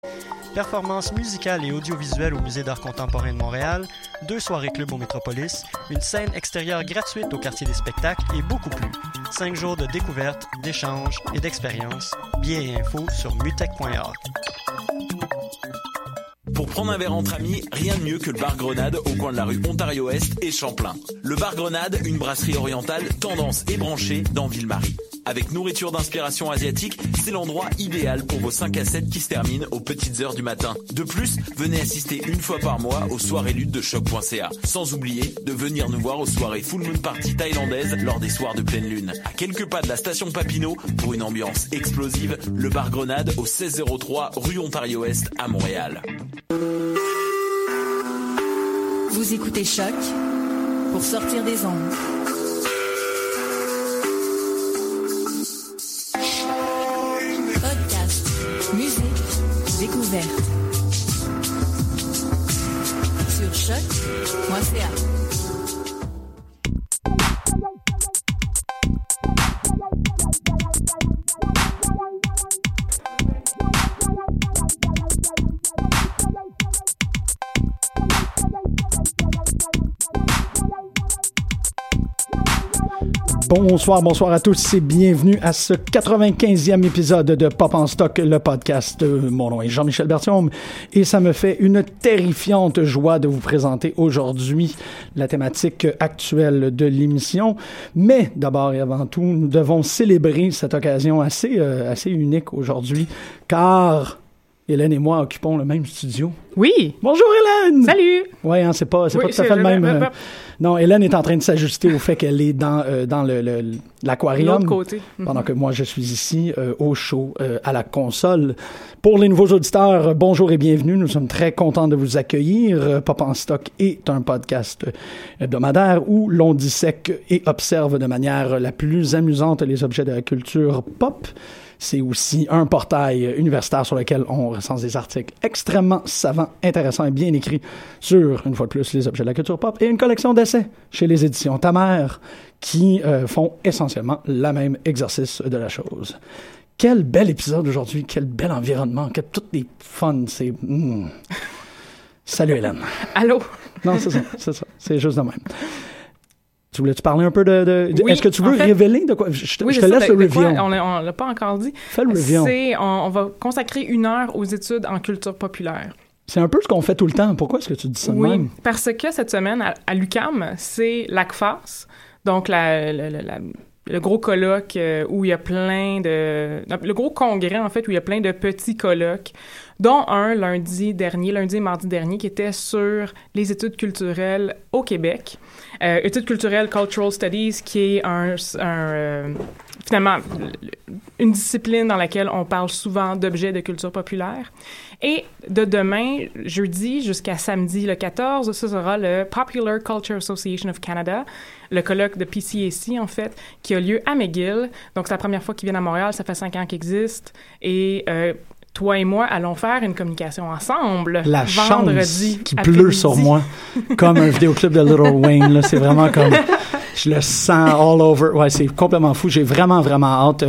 Performances musicales et audiovisuelles au Musée d'art contemporain de Montréal, 2 soirées club au Métropolis, une scène extérieure gratuite au quartier des spectacles et beaucoup plus. 5 jours de découvertes, d'échanges et d'expériences. Billets et infos sur mutech.org. Pour prendre un verre entre amis, rien de mieux que le bar Grenade au coin de la rue Ontario-Est et Champlain. Le bar Grenade, une brasserie orientale tendance et branchée dans Ville-Marie. Avec nourriture d'inspiration asiatique, c'est l'endroit idéal pour vos 5 à 7 qui se terminent aux petites heures du matin. De plus, venez assister une fois par mois aux soirées luttes de choc.ca. Sans oublier de venir nous voir aux soirées Full Moon Party thaïlandaises lors des soirs de pleine lune. À quelques pas de la station Papineau, pour une ambiance explosive, le bar Grenade au 1603 rue Ontario-Est à Montréal. Vous écoutez Choc pour sortir des ondes. Podcast, musique, découverte. Sur choc.ca. Bonsoir à tous et bienvenue à ce 95e épisode de Pop en Stock, le podcast. Mon nom est Jean-Michel Berthiaume et ça me fait une terrifiante joie de vous présenter aujourd'hui la thématique actuelle de l'émission. Mais d'abord et avant tout, nous devons célébrer cette occasion assez unique aujourd'hui car Hélène et moi occupons le même studio. Oui. Bonjour Hélène. Salut. Ouais, hein, c'est pas tout à fait le même. Non, Hélène est en train de s'ajuster au fait qu'elle est dans l'aquarium. L'autre côté. Pendant que moi je suis ici au show à la console. Pour les nouveaux auditeurs, bonjour et bienvenue. Nous sommes très contents de vous accueillir. Pop en Stock est un podcast hebdomadaire où l'on dissèque et observe de manière la plus amusante les objets de la culture pop. C'est aussi un portail universitaire sur lequel on recense des articles extrêmement savants, intéressants et bien écrits sur, une fois de plus, les objets de la culture pop et une collection d'essais chez les éditions Ta Mère qui font essentiellement le même exercice de la chose. Quel bel épisode aujourd'hui, quel bel environnement, quel tout est fun, c'est... Salut Hélène. Allô? Non, c'est ça, c'est juste de même. Tu voulais-tu parler un peu de oui, est-ce que tu veux révéler de quoi? Je te laisse le reveal. On l'a pas encore dit. Fais le reveal. On va consacrer 1 heure aux études en culture populaire. C'est un peu ce qu'on fait tout le temps. Pourquoi est-ce que tu dis ça de même? Oui, parce que cette semaine, à l'UQAM, c'est l'ACFAS, donc le gros colloque où il y a plein de... Le gros congrès, en fait, où il y a plein de petits colloques, dont un lundi et mardi dernier, qui était sur les études culturelles au Québec. Études culturelles, Cultural Studies, qui est finalement une discipline dans laquelle on parle souvent d'objets de culture populaire. Et de demain, jeudi, jusqu'à samedi le 14, ce sera le Popular Culture Association of Canada, le colloque de PCAC, en fait, qui a lieu à McGill. Donc, c'est la première fois qu'ils viennent à Montréal. Ça fait 5 ans qu'ils existent. Et toi et moi allons faire une communication ensemble. La vendredi chance qui pleut sur moi, comme un vidéoclip de Lil Wayne. Là, c'est vraiment comme... Je le sens all over. Ouais, c'est complètement fou. J'ai vraiment hâte.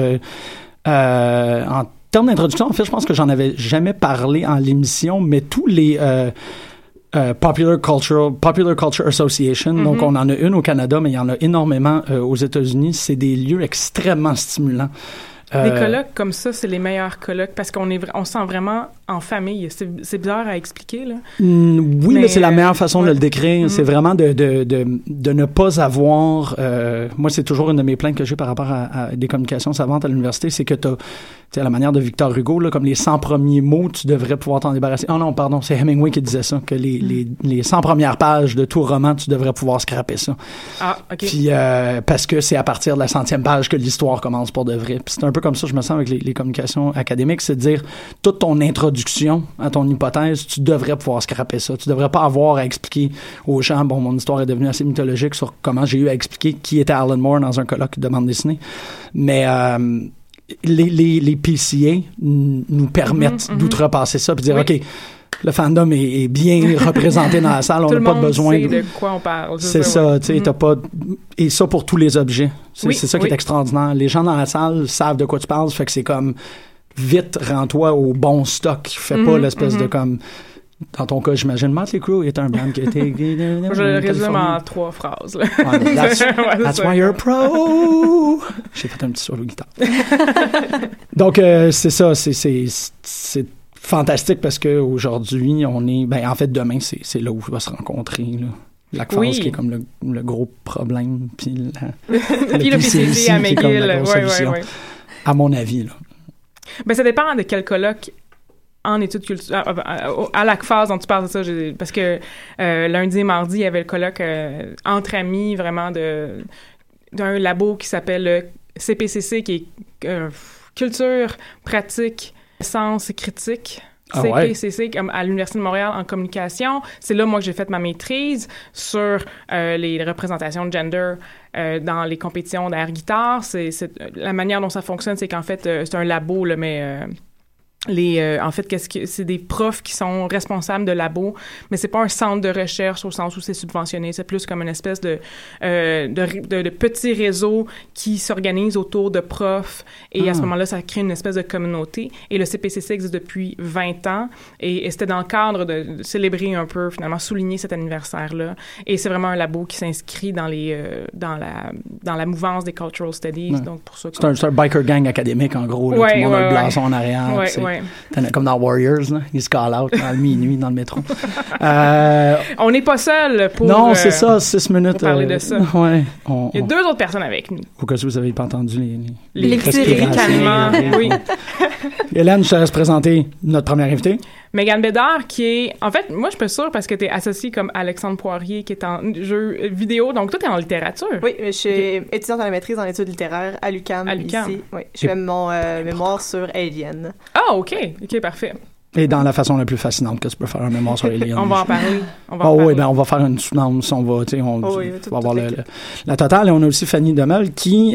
En termes d'introduction, en fait, je pense que j'en avais jamais parlé en l'émission, mais tous les... Popular Culture Association. Mm-hmm. Donc, on en a une au Canada, mais il y en a énormément aux États-Unis. C'est des lieux extrêmement stimulants. Des colloques comme ça, c'est les meilleurs colloques parce qu'on se sent vraiment en famille. C'est bizarre à expliquer, là. Oui, mais c'est la meilleure façon de le décrire. C'est vraiment de ne pas avoir... moi, c'est toujours une de mes plaintes que j'ai par rapport à des communications savantes à l'université, c'est que t'as, à la manière de Victor Hugo, là, comme les 100 premiers mots, tu devrais pouvoir t'en débarrasser. Oh non, pardon, c'est Hemingway qui disait ça, que les 100 premières pages de tout roman, tu devrais pouvoir scraper ça. Ah, OK. Puis, parce que c'est à partir de la 100e page que l'histoire commence pour de vrai. Puis c'est un peu comme ça, je me sens, avec les communications académiques, c'est de dire, toute ton introduction à ton hypothèse, tu devrais pouvoir scraper ça. Tu devrais pas avoir à expliquer aux gens, bon, mon histoire est devenue assez mythologique sur comment j'ai eu à expliquer qui était Alan Moore dans un colloque de bande dessinée. Mais, les PCA nous permettent d'outrepasser ça puis dire, OK, le fandom est bien représenté dans la salle, on n'a pas besoin de... Tout le monde sait de quoi on parle. C'est ça, tu sais, t'as pas... Et ça pour tous les objets. C'est ça qui est extraordinaire. Les gens dans la salle savent de quoi tu parles, fait que c'est comme... vite, rends-toi au bon stock. Fais pas l'espèce de comme... Dans ton cas, j'imagine, Motley Crue est un band qui a été... Je le résume en 3 phrases. Là. That's why you're pro! J'ai fait un petit solo guitare. Donc, c'est ça, c'est fantastique parce qu'aujourd'hui, on est... Ben, en fait, demain, c'est là où on va se rencontrer, là. La phase qui est comme le gros problème, puis puis le PCC à McGill, ouais. À mon avis, là. Ben, ça dépend de quel colloque en études culturelles, à l'ACFAS dont tu parles de ça, parce que lundi et mardi, il y avait le colloque entre amis, vraiment d'un labo qui s'appelle le CPCC, qui est culture, pratique, sens et critique. CPCC, comme à l'Université de Montréal en communication. C'est là, moi, que j'ai fait ma maîtrise sur les représentations de gender dans les compétitions d'air guitare. La manière dont ça fonctionne, c'est qu'en fait, c'est un labo, là, mais... en fait, c'est des profs qui sont responsables de labo, mais c'est pas un centre de recherche au sens où c'est subventionné. C'est plus comme une espèce de petit réseau qui s'organise autour de profs. Et à ce moment-là, ça crée une espèce de communauté. Et le CPCC existe depuis 20 ans. Et c'était dans le cadre de célébrer un peu, finalement, souligner cet anniversaire-là. Et c'est vraiment un labo qui s'inscrit dans la mouvance des Cultural Studies. Donc, pour ça, c'est un biker gang académique, en gros. Là. Tout le monde a le blason en arrière. Comme dans Warriors, là. Ils se call out à minuit dans le métro. On n'est pas seul pour... Non, c'est ça, 6 minutes. Pour parler de ça. Ouais, il y a 2 autres personnes avec nous. Au cas où vous n'avez pas entendu les calmants. Oui. Hélène, je te laisse présenter notre première invitée. Mégane Bédard, qui est... En fait, moi, je suis pas sûre parce que tu es associée comme Alexandre Poirier, qui est en jeu vidéo. Donc, toi, tu es en littérature. Oui, je suis étudiante en maîtrise en études littéraires à l'UQAM. Ici. Oui, je fais mon mémoire sur Alien. Ah, OK, parfait. Et dans la façon la plus fascinante que tu peux faire un mémoire sur Alien. On va en parler. Oui, ben on va faire une soutenance, on va voir la totale. Et on a aussi Fanny Demel qui,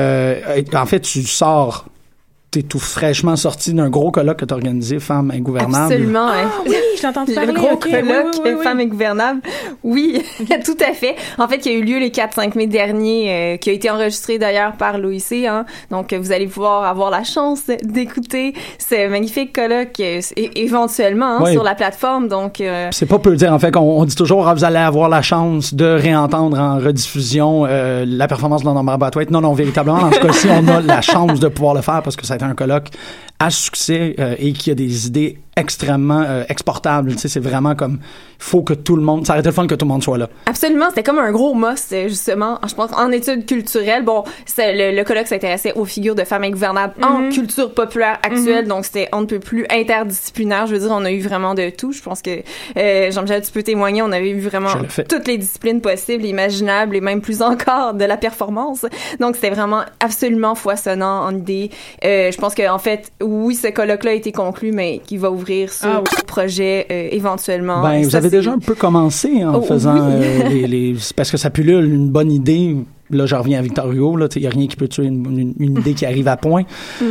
en fait, tu sors... T'es tout fraîchement sorti d'un gros colloque que t'as organisé, Femmes Ingouvernables. Absolument. Oui, je t'ai entendu parler. Le gros colloque Femmes Ingouvernables. Oui, tout à fait. En fait, qui a eu lieu les 4-5 mai dernier, qui a été enregistré d'ailleurs par l'OIC. Hein. Donc, vous allez pouvoir avoir la chance d'écouter ce magnifique colloque éventuellement sur la plateforme. Donc, c'est pas peu dire. En fait, on dit toujours, vous allez avoir la chance de réentendre en rediffusion la performance de London Brathwaite. Non, véritablement, dans ce cas-ci, on a la chance de pouvoir le faire parce que ça a été un colloque à succès et qui a des idées extrêmement exportables. Tu sais, c'est vraiment comme il faut que tout le monde... Ça aurait été le fun que tout le monde soit là. Absolument. C'était comme un gros must, justement. Je pense en études culturelles. Bon, le colloque s'intéressait aux figures de femmes ingouvernables en culture populaire actuelle. Donc, c'était on ne peut plus interdisciplinaire. Je veux dire, on a eu vraiment de tout. Je pense que Jean-Michel, tu peux témoigner. On avait eu vraiment toutes les disciplines possibles, imaginables et même plus encore de la performance. Donc, c'était vraiment absolument foisonnant en idées. Je pense qu'en fait, oui, ce colloque-là a été conclu, mais qui va ouvrir sur projet éventuellement. Ben, vous avez déjà un peu commencé en faisant parce que ça pullule une bonne idée. Là, je reviens à Victor Hugo. Il n'y a rien qui peut tuer une idée qui arrive à point.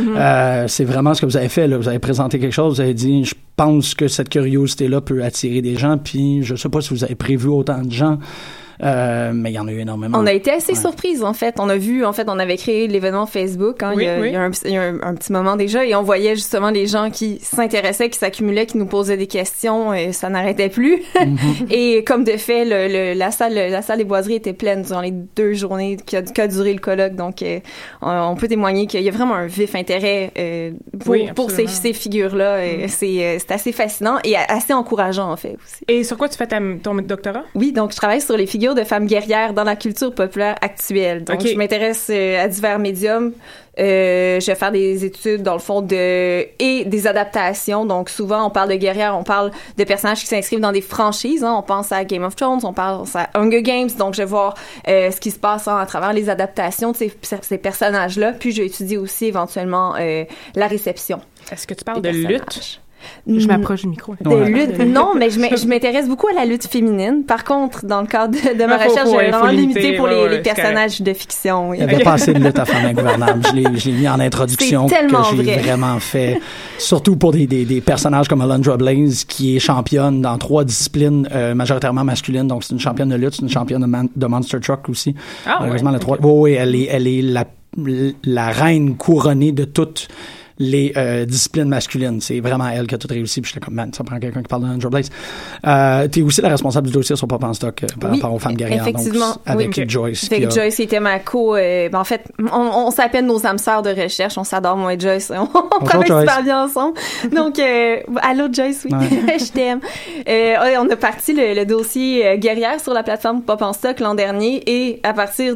C'est vraiment ce que vous avez fait. Là. Vous avez présenté quelque chose. Vous avez dit, je pense que cette curiosité-là peut attirer des gens. Puis, je ne sais pas si vous avez prévu autant de gens. Mais il y en a eu énormément. On a été assez surprises, en fait. On a vu, on avait créé l'événement Facebook, il y a un petit moment déjà, et on voyait justement les gens qui s'intéressaient, qui s'accumulaient, qui nous posaient des questions, et ça n'arrêtait plus. Et comme de fait, la salle des Boiseries était pleine durant les 2 journées qu'a duré le colloque. Donc, on peut témoigner qu'il y a vraiment un vif intérêt pour ces figures-là. C'est assez fascinant et assez encourageant, en fait, aussi. Et sur quoi tu fais ton doctorat? Oui, donc je travaille sur les figures de femmes guerrières dans la culture populaire actuelle. Donc, je m'intéresse à divers médiums. Je vais faire des études, dans le fond, et des adaptations. Donc, souvent, on parle de guerrières, on parle de personnages qui s'inscrivent dans des franchises. Hein. On pense à Game of Thrones, on pense à Hunger Games. Donc, je vais voir ce qui se passe à travers les adaptations de ces personnages-là. Puis, je vais étudier aussi, éventuellement, la réception. Est-ce que tu parles de lutte? Je m'approche du micro. De lutte, non, mais je m'intéresse beaucoup à la lutte féminine. Par contre, dans le cadre de ma recherche, j'ai vraiment limité pour les personnages de fiction. Oui. Il n'y avait pas assez de lutte à Femmes Ingouvernables. Je l'ai mis en introduction que j'ai vraiment fait. Surtout pour des personnages comme Alundra Blaze, qui est championne dans 3 disciplines majoritairement masculines. Donc, c'est une championne de lutte, c'est une championne de Monster Truck aussi. Ah, malheureusement, elle est la reine couronnée de toutes les disciplines masculines. C'est vraiment elle qui a tout réussi. Puis j'étais comme, man, ça prend quelqu'un qui parle d'Angel Blaze. T'es aussi la responsable du dossier sur Pop en stock par rapport aux femmes guerrières. Effectivement. Donc, avec Joyce. Avec Joyce, qui était ma en fait, on s'appelle nos âmes sœurs de recherche. On s'adore, moi et Joyce. On travaille super bien ensemble. Donc, allô Joyce, oui. Ouais. Je t'aime. On a parti le dossier guerrière sur la plateforme Pop en stock l'an dernier et à partir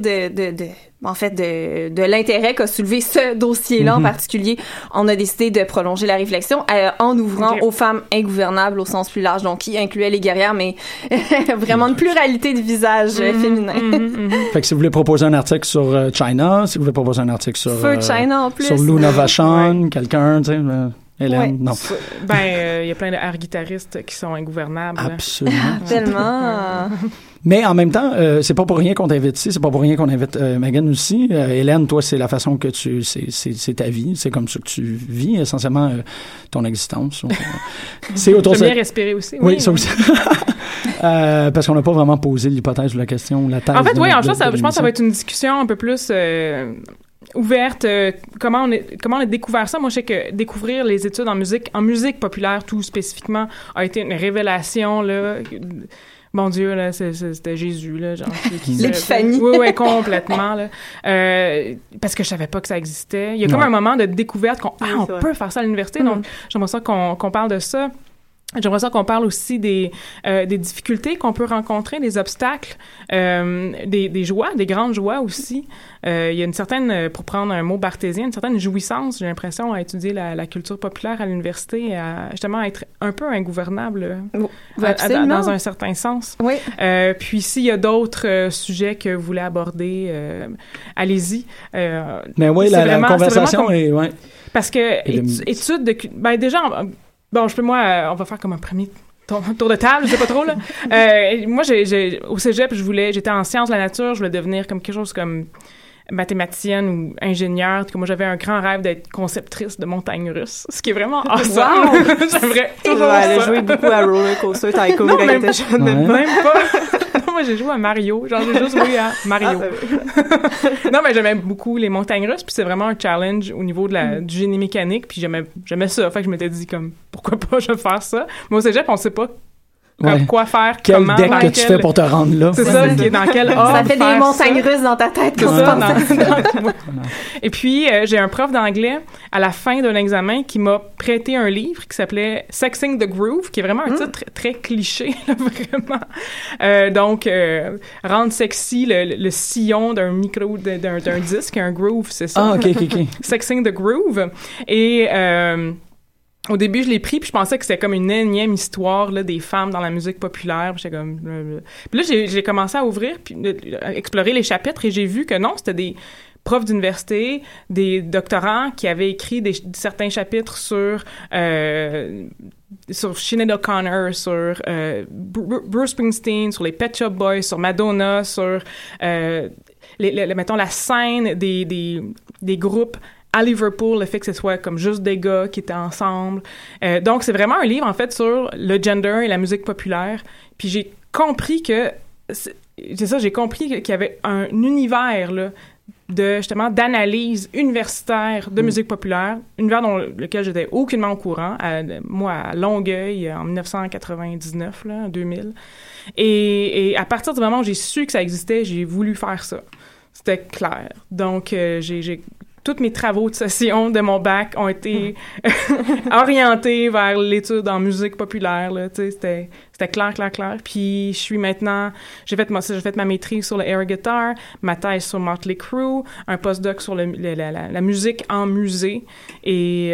de l'intérêt qu'a soulevé ce dossier-là en particulier, on a décidé de prolonger la réflexion en ouvrant aux femmes ingouvernables au sens plus large, donc qui incluait les guerrières, mais vraiment une pluralité de visages féminins. Fait que si vous voulez proposer un article sur China, si vous voulez proposer un article sur China en plus, sur Luna Vachon, quelqu'un, tu sais. Hélène, non. Il y a plein de air guitaristes qui sont ingouvernables. Absolument. Tellement. Mais en même temps, c'est pas pour rien qu'on t'invite ici, c'est pas pour rien qu'on invite Megan aussi. Hélène, toi, c'est la façon que c'est ta vie, c'est comme ça que tu vis essentiellement ton existence. C'est autour de ça. J'aime bien respirer aussi. Oui, ça aussi. Parce qu'on n'a pas vraiment posé l'hypothèse ou la question ou la thèse. En fait, je pense que ça va être une discussion un peu plus ouverte. Comment on a découvert ça? Moi, je sais que découvrir les études en musique populaire, tout spécifiquement, a été une révélation, là. Mon Dieu, là, c'était Jésus, là, genre. L'épiphanie. Oui, complètement, là. Parce que je savais pas que ça existait. Il y a comme un moment de découverte on peut faire ça à l'université, donc j'aimerais ça qu'on parle de ça. J'aimerais ça qu'on parle aussi des difficultés qu'on peut rencontrer, des obstacles, des joies, des grandes joies aussi. Il y a une certaine, pour prendre un mot barthésien, une certaine jouissance, j'ai l'impression, à étudier la culture populaire à l'université, et à justement être un peu ingouvernable dans un certain sens. Oui. Puis s'il y a d'autres sujets que vous voulez aborder, allez-y. Mais oui, la conversation est... Ouais. Parce que études de... Ben déjà... Bon, on va faire comme un premier tour de table, je sais pas trop, là. Moi, au cégep, j'étais en sciences de la nature, je voulais devenir comme quelque chose comme mathématicienne ou ingénieure. Moi, j'avais un grand rêve d'être conceptrice de montagnes russes, ce qui est vraiment awesome. Wow! J'aimerais toujours ça. Elle a joué beaucoup à Roller Coaster Tycoon quand elle était jeune. Même pas. Moi, j'ai joué à Mario. Genre, j'ai juste joué à Mario. Non, mais j'aimais beaucoup les montagnes russes, puis c'est vraiment un challenge au niveau du génie mécanique, puis j'aimais ça. Fait que je m'étais dit, comme, pourquoi pas je vais faire ça? Mais au cégep, on sait pas quoi faire, quel deck que tu fais pour te rendre là. C'est ça, qui est dans quel ordre. Ça fait des montagnes russes dans ta tête. Et puis, j'ai un prof d'anglais à la fin d'un examen qui m'a prêté un livre qui s'appelait Sexing the Groove, qui est vraiment un titre très cliché, là, vraiment. Donc, rendre sexy le sillon d'un micro, d'un disque, un groove, c'est ça. Ah, ok. Sexing the Groove. Et au début, je l'ai pris, puis je pensais que c'était comme une énième histoire là, des femmes dans la musique populaire. Puis j'étais comme... Puis là, j'ai commencé à ouvrir, puis à explorer les chapitres, et j'ai vu que non, c'était des profs d'université, des doctorants qui avaient écrit certains chapitres sur Sinéad O'Connor, sur Bruce Springsteen, sur les Pet Shop Boys, sur Madonna, sur mettons la scène des groupes à Liverpool, le fait que ce soit comme juste des gars qui étaient ensemble. Donc, c'est vraiment un livre, en fait, sur le gender et la musique populaire. Puis j'ai compris que... j'ai compris qu'il y avait un univers, là, d'analyse universitaire de musique populaire, univers dans lequel j'étais aucunement au courant, moi, à Longueuil, en 1999, là, en 2000. Et à partir du moment où j'ai su que ça existait, j'ai voulu faire ça. C'était clair. Donc, tous mes travaux de session de mon bac ont été orientés vers l'étude en musique populaire, là, tu sais, c'était clair. Puis je suis maintenant, j'ai fait ma maîtrise sur le air guitar, ma thèse sur Motley Crue, un postdoc sur la musique en musée, et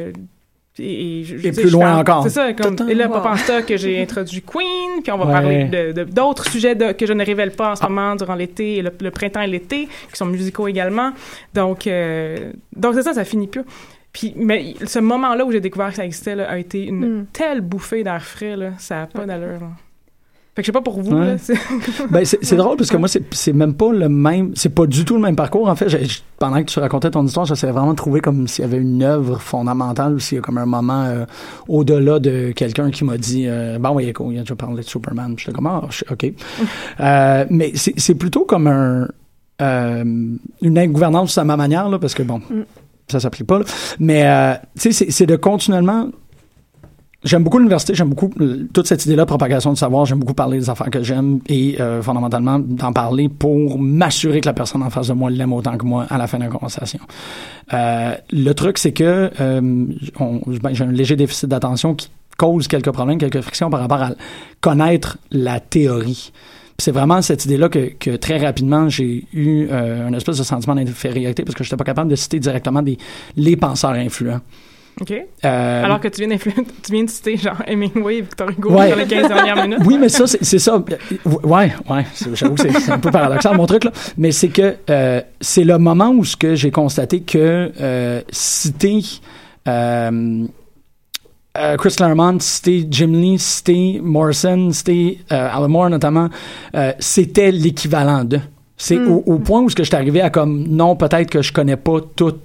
plus loin encore. C'est ça, et là, Pop en stock, j'ai introduit Queen, puis on va parler d'autres sujets que je ne révèle pas en ce moment durant l'été, et le printemps et l'été, qui sont musicaux également. Donc c'est ça finit plus. Puis, mais ce moment-là où j'ai découvert que ça existait, là, a été une telle bouffée d'air frais, là, ça n'a pas d'allure, là. Fait que je sais pas pour vous, là. C'est drôle parce que moi, c'est même pas le même, c'est pas du tout le même parcours. En fait, pendant que tu racontais ton histoire, j'essayais vraiment de trouver comme s'il y avait une œuvre fondamentale ou s'il y a comme un moment au-delà de quelqu'un qui m'a dit, oui, écoute, il a déjà parlé de Superman. J'étais comme, OK. Mais c'est plutôt comme une ingouvernance à ma manière, là, parce que bon. ça s'applique pas, là. Mais, tu sais, c'est de continuellement... J'aime beaucoup l'université, j'aime beaucoup toute cette idée-là de propagation du savoir, j'aime beaucoup parler des affaires que j'aime et fondamentalement d'en parler pour m'assurer que la personne en face de moi l'aime autant que moi à la fin de la conversation. Le truc, c'est que j'ai un léger déficit d'attention qui cause quelques problèmes, quelques frictions par rapport à connaître la théorie. Puis c'est vraiment cette idée-là que très rapidement, j'ai eu une espèce de sentiment d'infériorité parce que je n'étais pas capable de citer directement les penseurs influents. OK. Alors que tu viens de citer genre Hemingway et Victor Hugo dans les 15 dernières minutes. Oui, mais ça, c'est ça. Ouais. J'avoue que c'est un peu paradoxal, mon truc, là. Mais c'est que c'est le moment où j'ai constaté que citer Chris Claremont, citer Jim Lee, citer Morrison, citer Alan Moore notamment, c'était l'équivalent de. C'est au point où j'étais arrivé à comme, non, peut-être que je connais pas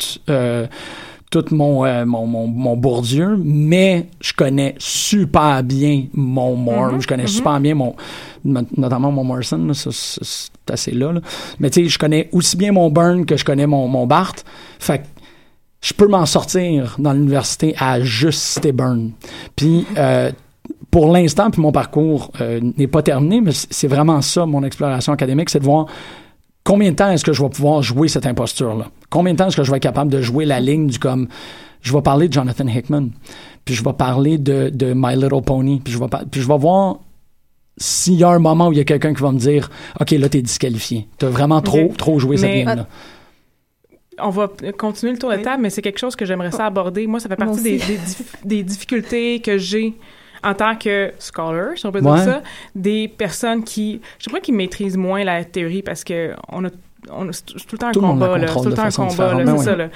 tout mon Bourdieu, mais je connais super bien mon Moore, je connais super bien notamment mon Morrison, là, c'est assez là. Mais tu sais, je connais aussi bien mon Byrne que je connais mon Barthes. Fait que je peux m'en sortir dans l'université à juste citer Byrne. Puis pour l'instant, puis mon parcours n'est pas terminé, mais c'est vraiment ça, mon exploration académique, c'est de voir combien de temps est-ce que je vais pouvoir jouer cette imposture-là? Combien de temps est-ce que je vais être capable de jouer la ligne du comme... Je vais parler de Jonathan Hickman, puis je vais parler de My Little Pony, puis je vais voir s'il y a un moment où il y a quelqu'un qui va me dire « OK, là, t'es disqualifié. T'as vraiment trop joué cette ligne-là. » On va continuer le tour de table, mais c'est quelque chose que j'aimerais ça aborder. Moi, ça fait partie des difficultés que j'ai en tant que scholar, si on peut dire ça, des personnes qui maîtrisent moins la théorie parce que c'est tout le temps un combat, là. C'est tout le temps un combat, là, c'est ça, là.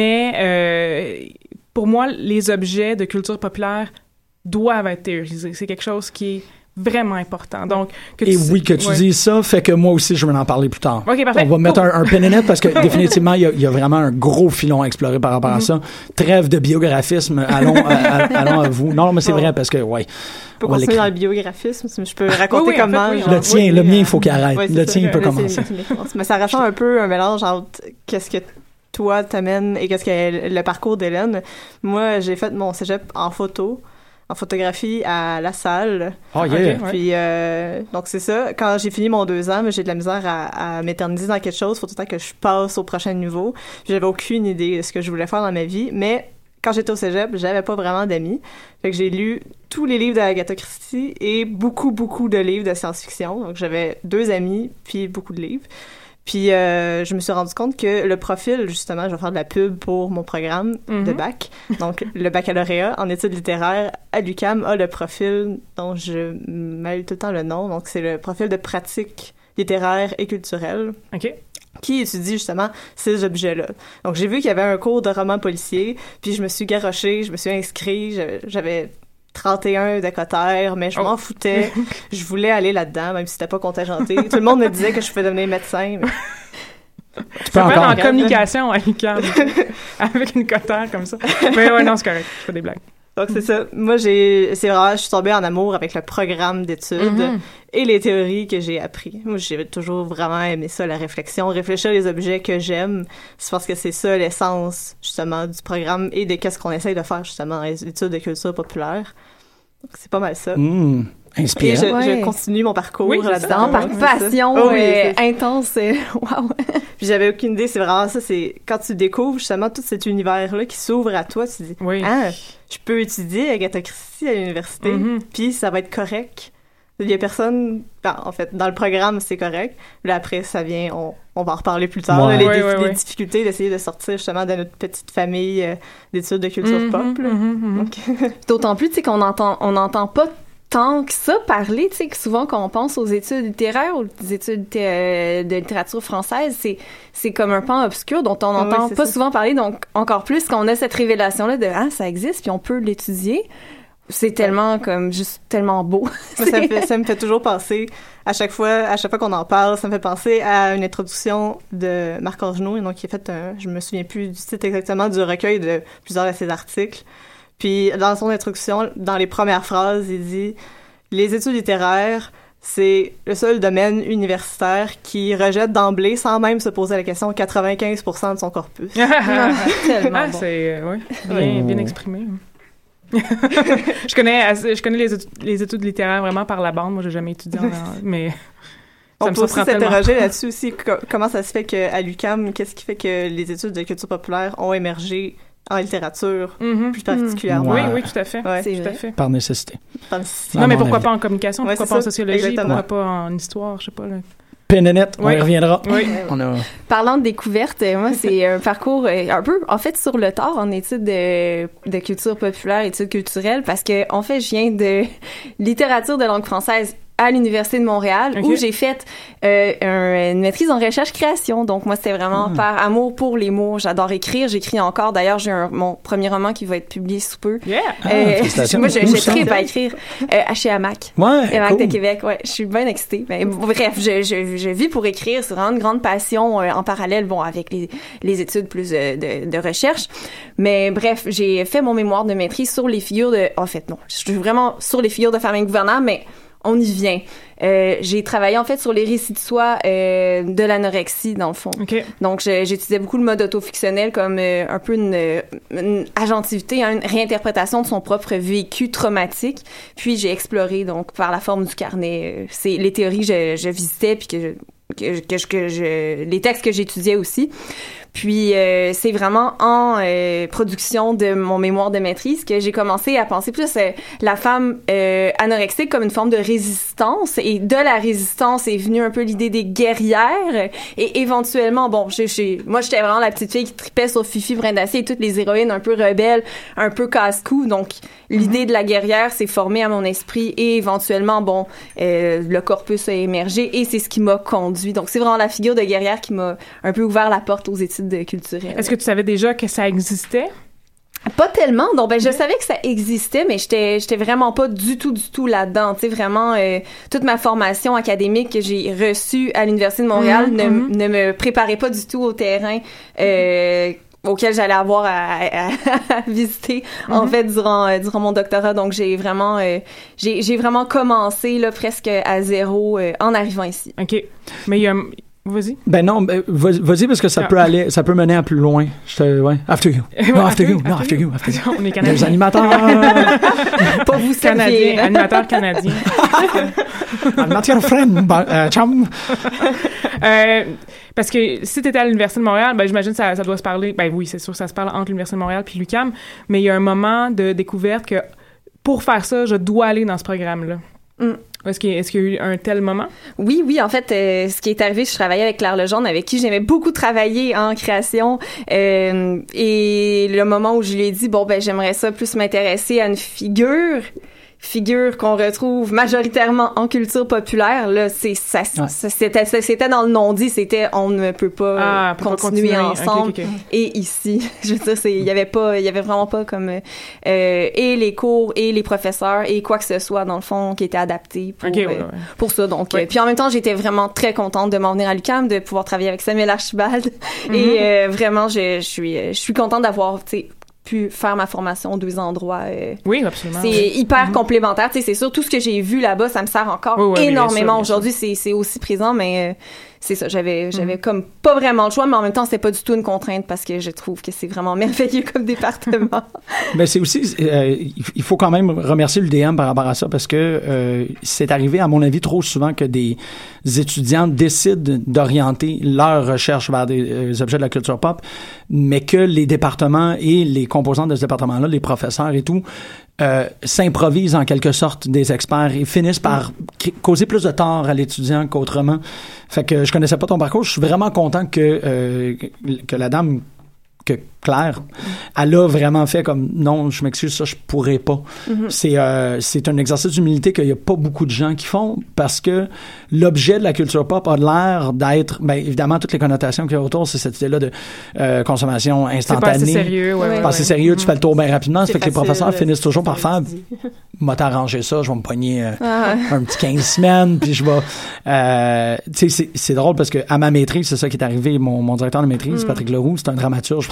Mais pour moi, les objets de culture populaire doivent être théorisés. C'est quelque chose qui est vraiment important. Donc, que tu dises ça fait que moi aussi, je vais en parler plus tard. OK, parfait. On va mettre un pin in it parce que définitivement, il y a vraiment un gros filon à explorer par rapport à ça. Trêve de biographisme, allons à vous. Non, mais c'est vrai parce que, Je peux continuer dans le biographisme, je peux raconter comment... le mien, il faut qu'il arrête. Le tien, il peut commencer. Mais ça ressemble un peu un mélange entre qu'est-ce que toi t'amènes et qu'est-ce que le parcours d'Hélène. Moi, j'ai fait mon cégep en photographie à La Salle. Oh yeah! Puis, donc c'est ça. Quand j'ai fini mon 2 ans, j'ai de la misère à m'éterniser dans quelque chose. Il faut tout le temps que je passe au prochain niveau. Puis j'avais aucune idée de ce que je voulais faire dans ma vie. Mais quand j'étais au cégep, j'avais pas vraiment d'amis. Fait que j'ai lu tous les livres d'Agatha Christie et beaucoup, beaucoup de livres de science-fiction. Donc j'avais 2 amis, puis beaucoup de livres. Puis je me suis rendu compte que le profil, justement, je vais faire de la pub pour mon programme de bac. Donc, le baccalauréat en études littéraires à l'UQAM a le profil dont je mêle tout le temps le nom. Donc, c'est le profil de pratique littéraire et culturelle. OK. Qui étudie justement ces objets-là. Donc, j'ai vu qu'il y avait un cours de roman policier, puis je me suis garochée, je me suis inscrite, j'avais 31 de cotère, mais je m'en foutais. Je voulais aller là-dedans, même si c'était pas contingenté. Tout le monde me disait que je pouvais devenir médecin, mais... Tu peux encore en communication à l'UQAM avec une cotère comme ça. Mais ouais, non, c'est correct. Je fais des blagues. Donc, c'est ça. Moi, je suis tombée en amour avec le programme d'études et les théories que j'ai appris. Moi, j'ai toujours vraiment aimé ça, la réflexion. Réfléchir les objets que j'aime, c'est parce que c'est ça l'essence, justement, du programme et de qu'est-ce qu'on essaye de faire, justement, dans les études de culture populaire. Donc, c'est pas mal ça. Inspirant. Et je continue mon parcours là-dedans. Par passion intense. Wow. Puis j'avais aucune idée, c'est vraiment ça, c'est quand tu découvres justement tout cet univers-là qui s'ouvre à toi, tu dis je peux étudier Agatha Christie à l'université, puis ça va être correct. Il y a personne... en fait, dans le programme, c'est correct. Là, après, ça vient... On va en reparler plus tard. Les difficultés d'essayer de sortir justement de notre petite famille d'études de culture pop. Donc... D'autant plus, tu sais, qu'on entend pas tant que ça parler, tu sais, que souvent quand on pense aux études littéraires ou aux études de littérature française, c'est comme un pan obscur dont on n'entend pas souvent parler. Donc, encore plus quand on a cette révélation-là de « Ah, ça existe, puis on peut l'étudier », c'est tellement comme juste tellement beau. Ça me fait toujours penser à chaque fois qu'on en parle, ça me fait penser à une introduction de Marc Orgenot, donc qui a fait je me souviens plus du titre exactement du recueil de plusieurs de ses articles. Puis dans son introduction, dans les premières phrases, il dit les études littéraires, c'est le seul domaine universitaire qui rejette d'emblée, sans même se poser la question, 95% de son corpus. Tellement bon. C'est bien exprimé. Je connais les études littéraires vraiment par la bande. Moi, j'ai jamais étudié mais on peut aussi s'interroger là-dessus aussi. Comment ça se fait qu'à l'UQAM, qu'est-ce qui fait que les études de culture populaire ont émergé en littérature, plus particulièrement. Oui, tout à fait. Ouais. C'est tout à fait. Par nécessité. Non, mais pourquoi pas en communication? Pourquoi pas en sociologie? Exactement. Pourquoi pas en histoire? Je sais pas, là. Pénénette, on y reviendra. Oui. Parlant de découverte, moi, c'est un parcours un peu, en fait, sur le tard en études de culture populaire, études culturelles, parce que, en fait, je viens de littérature de langue française à l'Université de Montréal, où j'ai fait une maîtrise en recherche-création. Donc, moi, c'était vraiment par amour pour les mots. J'adore écrire. J'écris encore. D'ailleurs, j'ai mon premier roman qui va être publié sous peu. Yeah! Moi, je tripe à écrire chez AMAC. AMAC de Québec. Ouais, je suis bien excitée. Mais, bref, je vis pour écrire. C'est vraiment une grande passion en parallèle, avec les études plus de recherche. Mais bref, j'ai fait mon mémoire de maîtrise sur les figures de... En fait, non. Je suis vraiment sur les figures de famille gouvernables, mais on y vient. J'ai travaillé en fait sur les récits de soi de l'anorexie dans le fond. Okay. Donc j'étudiais beaucoup le mode autofictionnel comme un peu une agentivité, une réinterprétation de son propre vécu traumatique. Puis j'ai exploré donc par la forme du carnet, c'est les théories que je visitais puis les textes que j'étudiais aussi. Puis c'est vraiment en production de mon mémoire de maîtrise que j'ai commencé à penser plus la femme anorexique comme une forme de résistance, et de la résistance est venue un peu l'idée des guerrières, et éventuellement moi j'étais vraiment la petite fille qui tripait sur Fifi Brindacier et toutes les héroïnes un peu rebelles, un peu casse-cou, donc l'idée de la guerrière s'est formée à mon esprit, et éventuellement le corpus a émergé, et c'est ce qui m'a conduit. Donc c'est vraiment la figure de guerrière qui m'a un peu ouvert la porte aux études culturelles. Est-ce que tu savais déjà que ça existait? Pas tellement. Donc, je savais que ça existait, mais j'étais vraiment pas du tout là-dedans. Tu sais, vraiment, toute ma formation académique que j'ai reçue à l'Université de Montréal ne me préparait pas du tout au terrain auquel j'allais avoir à visiter en fait durant mon doctorat. Donc j'ai vraiment commencé là presque à zéro en arrivant ici. OK. Mais il y a vas-y. Vas-y parce que ça peut mener à plus loin. After you. After you. On est Canadiens. Les animateurs. Pas vous Canadiens. Animateurs canadiens. Animateurs friend, chum. Parce que si tu étais à l'Université de Montréal, j'imagine que ça doit se parler. Oui, c'est sûr que ça se parle entre l'Université de Montréal puis l'UQAM, mais il y a un moment de découverte que pour faire ça, je dois aller dans ce programme-là. Est-ce qu'il y a eu un tel moment? Oui, en fait, ce qui est arrivé, je travaillais avec Claire Lejeune, avec qui j'aimais beaucoup travailler en création, et le moment où je lui ai dit, j'aimerais ça plus m'intéresser à une figure qu'on retrouve majoritairement en culture populaire, là, c'était dans le non-dit, c'était on ne peut pas continuer ensemble. Okay. Et ici, je veux dire, il y avait vraiment pas comme et les cours et les professeurs et quoi que ce soit dans le fond qui était adapté pour ça. Donc puis en même temps, j'étais vraiment très contente de m'en venir à l'UQAM, de pouvoir travailler avec Samuel Archibald et vraiment je suis contente d'avoir pu faire ma formation 2 endroits. Oui, absolument. C'est hyper complémentaire. Tu sais, c'est sûr, tout ce que j'ai vu là-bas, ça me sert encore énormément. Bien sûr. Aujourd'hui, c'est aussi présent, mais c'est ça. J'avais comme pas vraiment le choix, mais en même temps, c'était pas du tout une contrainte parce que je trouve que c'est vraiment merveilleux comme département. Mais c'est aussi, il faut quand même remercier l'UDM par rapport à ça parce que c'est arrivé, à mon avis, trop souvent que des étudiants décident d'orienter leur recherche vers des objets de la culture pop, mais que les départements et les composants de ce département-là, les professeurs et tout, s'improvisent en quelque sorte des experts et finissent par causer plus de tort à l'étudiant qu'autrement. Fait que je connaissais pas ton parcours. Je suis vraiment content que la dame, que Claire, elle a vraiment fait comme non, je m'excuse, ça je pourrais pas. C'est un exercice d'humilité qu'il y a pas beaucoup de gens qui font parce que l'objet de la culture pop a l'air d'être, évidemment toutes les connotations qu'il y a autour, c'est cette idée-là de consommation instantanée. C'est pas assez sérieux, pas assez sérieux, tu fais le tour bien rapidement, ça fait que les professeurs finissent toujours par faire m'a t'arrangé ça, je vais me pogner un petit 15 semaines, puis je vais c'est drôle parce que à ma maîtrise, c'est ça qui est arrivé, mon directeur de maîtrise, Patrick Leroux, c'est un dramaturge franco-ontarien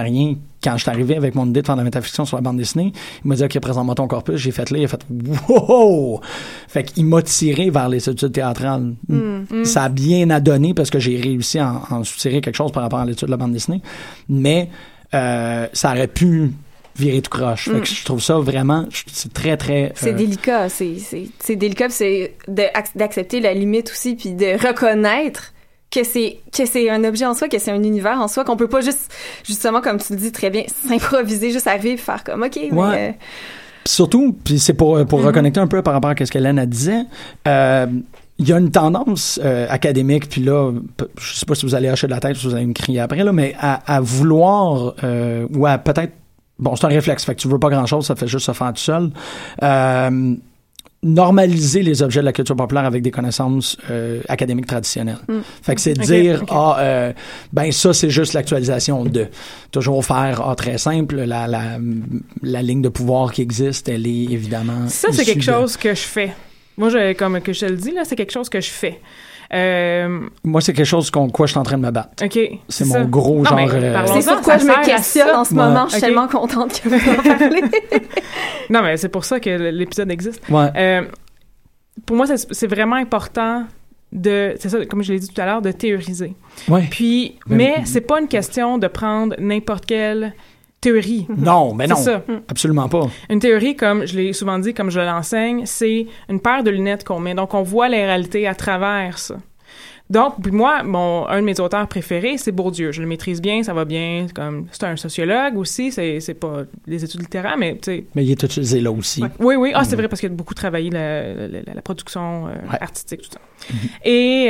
rien. Quand je suis arrivé avec mon idée de faire de la métafiction sur la bande dessinée, il m'a dit « OK, présente-moi ton corpus », j'ai fait là, il a fait « Wow! » Fait qu'il m'a tiré vers les études théâtrales. Ça a bien adonné parce que j'ai réussi à en soutirer quelque chose par rapport à l'étude de la bande dessinée, mais ça aurait pu virer tout croche. Fait que je trouve ça vraiment, c'est très, très... C'est délicat, c'est délicat, c'est d'accepter la limite aussi, puis de reconnaître que c'est un objet en soi, que c'est un univers en soi, qu'on peut pas justement, comme tu le dis très bien, s'improviser, juste arriver et faire comme, OK, mais... Surtout, puis c'est pour reconnecter un peu par rapport à ce qu'Hélène a disait, il y a une tendance académique, puis là, je sais pas si vous allez hocher de la tête, si vous allez me crier après, là, mais à vouloir, ou à peut-être, bon, c'est un réflexe, fait que tu veux pas grand-chose, ça fait juste se faire tout seul, normaliser les objets de la culture populaire avec des connaissances académiques traditionnelles. Fait que c'est de dire, ben ça, c'est juste l'actualisation de. Toujours faire, très simple, la ligne de pouvoir qui existe, elle est évidemment... Ça, c'est quelque chose que je fais. Moi, comme que je te le dis, là, c'est quelque chose que je fais. Moi, c'est quelque chose contre quoi je suis en train de me battre. Okay, c'est mon gros non, genre... c'est sur quoi je me questionne en ce moment. Je suis tellement contente que vous en parlez. Non, mais c'est pour ça que l'épisode existe. Ouais. Pour moi, c'est vraiment important c'est ça, comme je l'ai dit tout à l'heure, de théoriser. Ouais. Puis, mais c'est pas une question de prendre n'importe quelle théorie. Non, mais non, ça. Absolument pas. Une théorie, comme je l'ai souvent dit, comme je l'enseigne, c'est une paire de lunettes qu'on met. Donc, on voit la réalité à travers ça. Donc, puis moi, un de mes auteurs préférés, c'est Bourdieu. Je le maîtrise bien, ça va bien. C'est un sociologue aussi, c'est pas des études littéraires, mais tu sais... Mais il est utilisé là aussi. Ouais. Oui. Ah, c'est vrai, parce qu'il a beaucoup travaillé la production artistique, tout ça. Et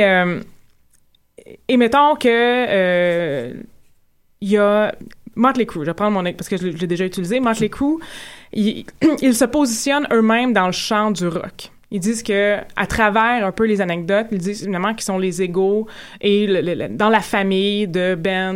mettons que il y a... Motley Crue, je vais prendre mon exemple parce que je l'ai déjà utilisé. Motley Crue, ils se positionnent eux-mêmes dans le champ du rock. Ils disent que, à travers un peu les anecdotes, ils disent évidemment qu'ils sont les égaux et dans la famille de bands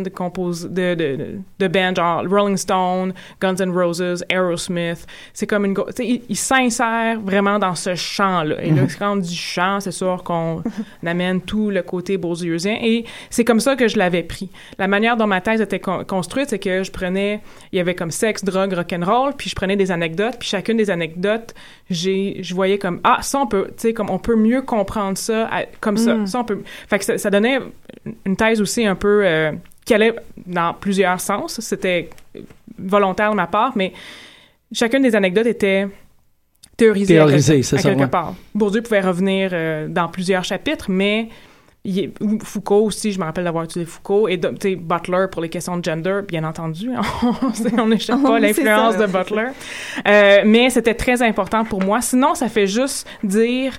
de bands genre Rolling Stone, Guns N' Roses, Aerosmith. C'est comme ils s'insèrent vraiment dans ce champ-là. Et là, quand on dit champ, c'est sûr qu'on amène tout le côté bourdieusien. Et c'est comme ça que je l'avais pris. La manière dont ma thèse était construite, c'est que il y avait comme sexe, drogue, rock'n'roll, puis je prenais des anecdotes, puis chacune des anecdotes, je voyais comme ça on peut, tu sais, comme on peut mieux comprendre ça comme ça. Ça on peut. Fait que ça donnait une thèse aussi un peu qui allait dans plusieurs sens. C'était volontaire de ma part, mais chacune des anecdotes était théorisée, c'est ça, quelque part. Bourdieu pouvait revenir dans plusieurs chapitres, mais Foucault aussi, je me rappelle d'avoir utilisé Foucault, et Butler pour les questions de gender, bien entendu, on n'échappe pas à l'influence de Butler, mais c'était très important pour moi. Sinon, ça fait juste dire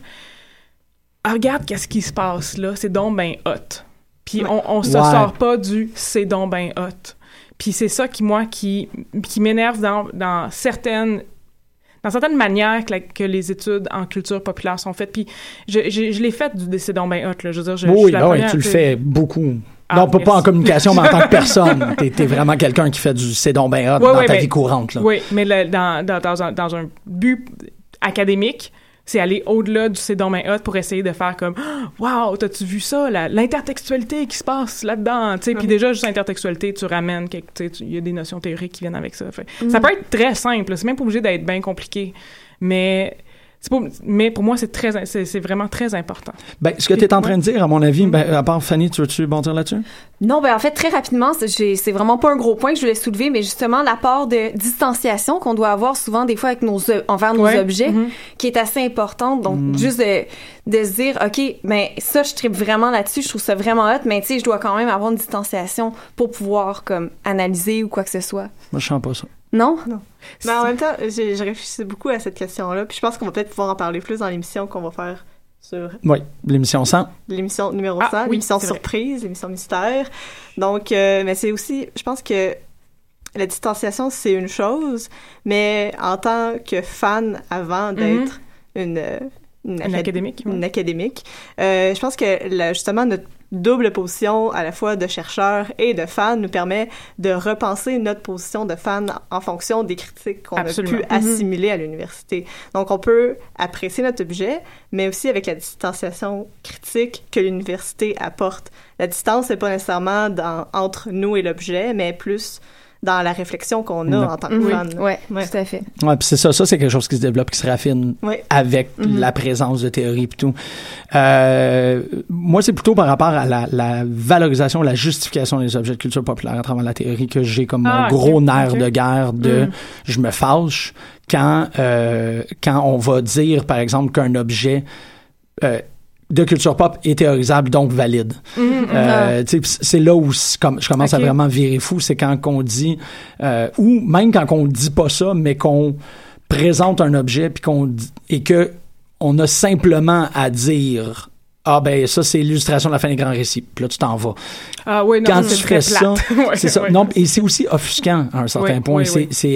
regarde qu'est-ce qui se passe là, c'est donc ben hot. Puis on se sort pas du c'est donc ben hot. Puis c'est ça qui m'énerve dans certaines manières que les études en culture populaire sont faites. Puis je l'ai fait du c'est donc ben hot, là. Je veux dire, je suis la première, tu le fais beaucoup. Non, pas en communication, mais en tant que personne. T'es vraiment quelqu'un qui fait du c'est donc ben hot dans ta vie courante, là. Oui, mais dans un but académique, c'est aller au-delà du c'est donc ben hot pour essayer de faire comme « Wow, t'as-tu vu ça? L'intertextualité qui se passe là-dedans. » Puis déjà, juste l'intertextualité, tu ramènes, il y a des notions théoriques qui viennent avec ça. Ça peut être très simple, c'est même pas obligé d'être bien compliqué, mais pour moi, c'est vraiment très important. Ben, ce que tu es en train de dire, à mon avis, à part Fanny, tu veux-tu bondir là-dessus? Non, en fait, très rapidement, c'est vraiment pas un gros point que je voulais soulever, mais justement, l'apport de distanciation qu'on doit avoir souvent, des fois, envers nos objets, qui est assez importante. Donc, juste de se dire, OK, ça, je tripe vraiment là-dessus, je trouve ça vraiment hot, mais tu sais, je dois quand même avoir une distanciation pour pouvoir, comme, analyser ou quoi que ce soit. Moi, je sens pas ça. Non? Mais en même temps, j'ai réfléchi beaucoup à cette question-là, puis je pense qu'on va peut-être pouvoir en parler plus dans l'émission qu'on va faire sur... Oui, l'émission 100. L'émission numéro 100, l'émission surprise, l'émission mystère. Donc, mais c'est aussi... Je pense que la distanciation, c'est une chose, mais en tant que fan, avant d'être une académique. Une académique. Je pense que justement notre double position à la fois de chercheur et de fan nous permet de repenser notre position de fan en fonction des critiques qu'on a pu assimiler à l'université. Donc on peut apprécier notre objet, mais aussi avec la distanciation critique que l'université apporte. La distance, c'est pas nécessairement entre nous et l'objet, mais plus dans la réflexion qu'on a en tant que fan. Oui, tout à fait. Ouais, puis c'est ça, c'est quelque chose qui se développe, qui se raffine avec la présence de théorie et tout. Moi, c'est plutôt par rapport à la valorisation, la justification des objets de culture populaire à travers la théorie que j'ai comme mon gros nerf de guerre de je me fâche quand on va dire, par exemple, qu'un objet de culture pop est théorisable, donc valide. C'est là où je commence à vraiment virer fou, c'est quand on dit, ou même quand on dit pas ça, mais qu'on présente un objet puis et que on a simplement à dire ben ça c'est l'illustration de la fin des grands récits. Puis là tu t'en vas. Ah oui, non, quand c'est tu fais ça, c'est ça. Non, et c'est aussi offusquant à un certain point. C'est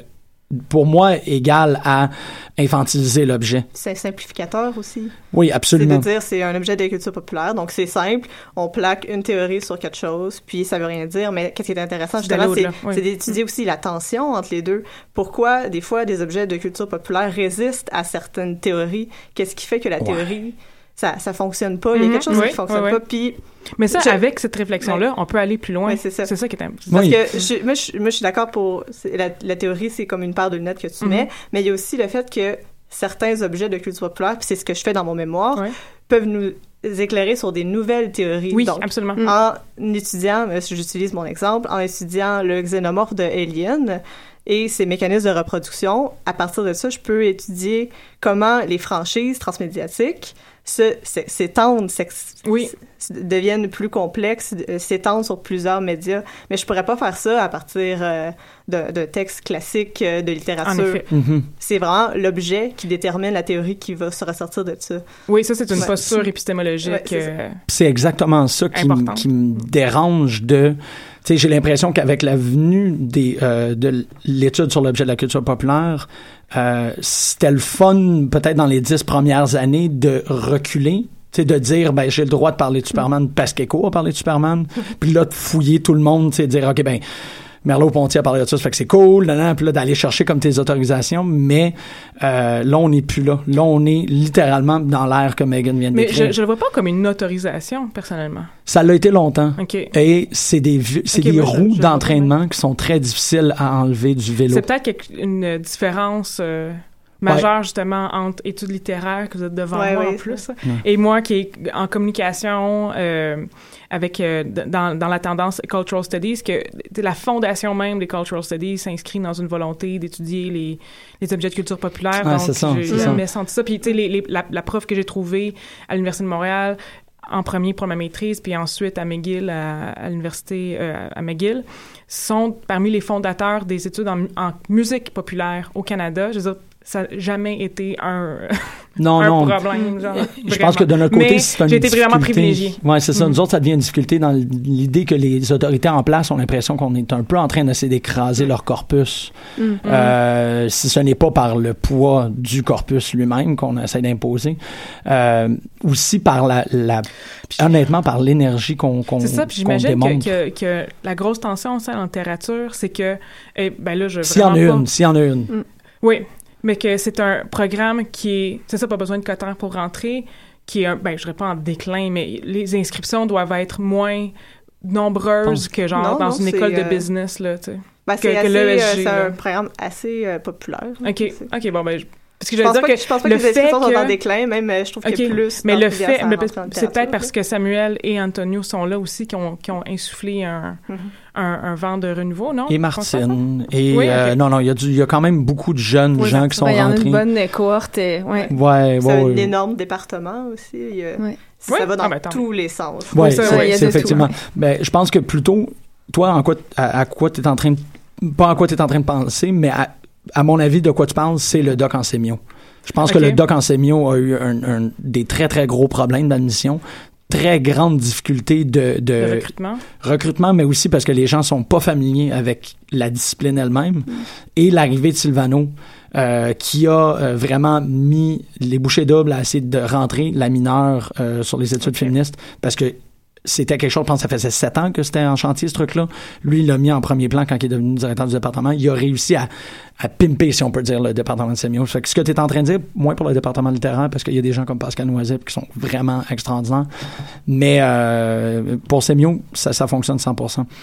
pour moi égal à infantiliser l'objet. C'est simplificateur aussi. Oui, absolument. C'est de dire c'est un objet de culture populaire, donc c'est simple, on plaque une théorie sur quelque chose, puis ça veut rien dire, mais qu'est-ce qui est intéressant justement, c'est d'étudier aussi la tension entre les deux. Pourquoi des fois des objets de culture populaire résistent à certaines théories? Qu'est-ce qui fait que la théorie ça fonctionne pas? Il y a quelque chose qui fonctionne pas, puis mais ça, avec cette réflexion-là, on peut aller plus loin. C'est ça qui est important. Parce que moi, je suis d'accord pour... La théorie, c'est comme une paire de lunettes que tu mets, mais il y a aussi le fait que certains objets de culture populaire, puis c'est ce que je fais dans mon mémoire, peuvent nous éclairer sur des nouvelles théories. Oui, donc, absolument. En étudiant, j'utilise mon exemple, en étudiant le xénomorphe de Alien et ses mécanismes de reproduction, à partir de ça, je peux étudier comment les franchises transmédiatiques s'étendent, deviennent plus complexes, s'étendent sur plusieurs médias. Mais je pourrais pas faire ça à partir d'un texte classique de littérature. En effet. C'est vraiment l'objet qui détermine la théorie qui va se ressortir de ça. Oui, ça, c'est une posture épistémologique. C'est exactement ça qui me dérange de... Tu sais, j'ai l'impression qu'avec la venue de l'étude sur l'objet de la culture populaire, c'était le fun, peut-être dans les 10 premières années, de reculer, tu sais, de dire, ben, j'ai le droit de parler de Superman parce qu'Echo a parlé de Superman, puis là, de fouiller tout le monde, tu sais, de dire, OK, ben, Merleau-Ponty a parlé de ça, ça fait que c'est cool, puis là, d'aller chercher comme tes autorisations, mais là, on n'est plus là. Là, on est littéralement dans l'ère que Megan vient de décrire. Mais je le vois pas comme une autorisation, personnellement. Ça l'a été longtemps. Okay. Et c'est des roues d'entraînement qui sont très difficiles à enlever du vélo. C'est peut-être une différence... majeure, justement, entre études littéraires, que vous êtes devant moi en plus, et moi qui est en communication avec dans la tendance Cultural Studies, que la fondation même des Cultural Studies s'inscrit dans une volonté d'étudier les objets de culture populaire. Donc, j'ai jamais senti ça. Puis, tu sais, la prof que j'ai trouvée à l'Université de Montréal, en premier pour ma maîtrise, puis ensuite à McGill, à l'université à McGill, sont parmi les fondateurs des études en musique populaire au Canada. Je veux dire, ça n'a jamais été un problème. Genre, je pense que de notre côté, c'est une difficulté. J'ai été vraiment privilégiée. Oui, c'est ça. Nous autres, ça devient une difficulté dans l'idée que les autorités en place ont l'impression qu'on est un peu en train d'essayer d'écraser leur corpus. Si ce n'est pas par le poids du corpus lui-même qu'on essaie d'imposer, aussi par honnêtement, par l'énergie qu'on démontre. C'est ça, puis j'imagine que la grosse tension aussi en littérature, c'est que, s'il y en a une. Oui. Mais que c'est un programme qui est... C'est ça, pas besoin de quota pour rentrer, qui est, je dirais pas en déclin, mais les inscriptions doivent être moins nombreuses que dans une école de business, là, tu sais. C'est un programme assez populaire. OK, bon, parce que je pense pas que les inscriptions sont en déclin, même je trouve qu'il y a plus... Mais le fait... c'est peut-être parce que Samuel et Antonio sont là aussi qui ont insufflé un vent de renouveau, non? Et Martine. Et non, il y a quand même beaucoup de jeunes gens qui sont rentrés. Il y en a une bonne cohorte. C'est un énorme département aussi. Ça va dans tous les sens. Oui, c'est effectivement. Mais je pense que plutôt, toi, à quoi tu es en train de... Pas en quoi tu es en train de penser, mais à mon avis, de quoi tu parles, c'est le doc en sémio. Je pense que le doc en sémio a eu des très, très gros problèmes d'admission, très grande difficulté de recrutement, mais aussi parce que les gens sont pas familiers avec la discipline elle-même. Et l'arrivée de Silvano, qui a vraiment mis les bouchées doubles à essayer de rentrer la mineure sur les études féministes, parce que c'était quelque chose, je pense que ça faisait 7 ans que c'était en chantier, ce truc-là. Lui, il l'a mis en premier plan quand il est devenu directeur du département. Il a réussi à pimper, si on peut dire, le département de sémio. Fait que ce que tu es en train de dire, moins pour le département littéraire, parce qu'il y a des gens comme Pascal Noisette qui sont vraiment extraordinaires. Mais pour sémio, ça fonctionne 100%.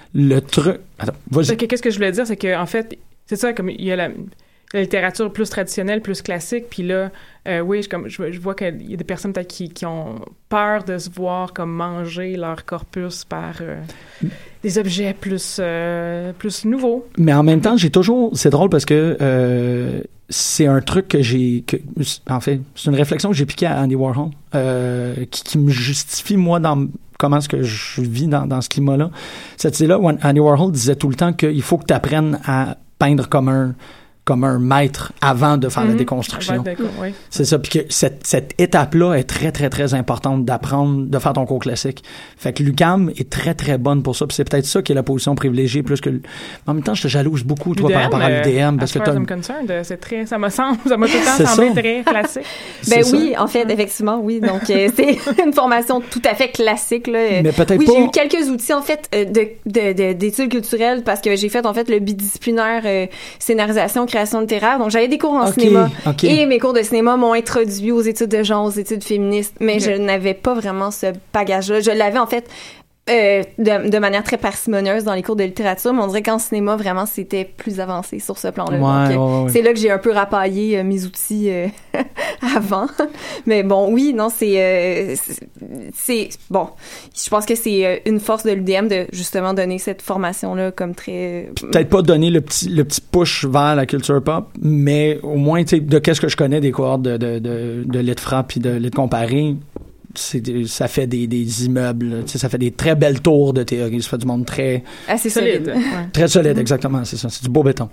le truc... Attends, vas-y. Qu'est-ce que je voulais dire, c'est que en fait, c'est ça, comme il y a la littérature plus traditionnelle, plus classique, puis là, oui, je vois qu'il y a des personnes peut-être qui ont peur de se voir comme manger leur corpus par des objets plus nouveaux. Mais en même temps, c'est drôle parce que c'est un truc en fait, c'est une réflexion que j'ai piquée à Andy Warhol, qui me justifie, moi, dans comment est-ce que je vis dans ce climat-là. Cette idée-là, où Andy Warhol disait tout le temps qu'il faut que tu apprennes à peindre comme un maître avant de faire la déconstruction. Oui. C'est ça. Puis que cette étape-là est très, très, très importante d'apprendre, de faire ton cours classique. Fait que l'UQAM est très, très bonne pour ça. Puis c'est peut-être ça qui est la position privilégiée plus que... En même temps, je te jalouse beaucoup, toi, par rapport à l'UDM. Parce que c'est très... Ça m'a tout le temps semblé très classique. Ben oui, en fait, effectivement, oui. Donc, c'est une formation tout à fait classique, là. Mais peut-être oui, pas... j'ai eu quelques outils, en fait, d'études culturelles parce que j'ai fait, en fait, le bidisciplinaire scénarisation, création littéraire. Donc, j'avais des cours en cinéma. Et mes cours de cinéma m'ont introduit aux études de genre, aux études féministes. Mais je n'avais pas vraiment ce bagage-là. Je l'avais, en fait, de manière très parcimonieuse dans les cours de littérature, mais on dirait qu'en cinéma, vraiment, c'était plus avancé sur ce plan-là. Donc, c'est là que j'ai un peu rapaillé mes outils avant. Mais bon, oui, non, c'est bon. Je pense que c'est une force de l'UDM de justement donner cette formation-là comme très... Peut-être pas donner le petit push vers la culture pop, mais au moins, tu sais, de qu'est-ce que je connais des cohortes de lit frappe puis de lit comparé, ça fait des immeubles, tu sais, ça fait des très belles tours de théorie, ça fait du monde très... Assez solide. Très solide, exactement, c'est ça, c'est du beau béton.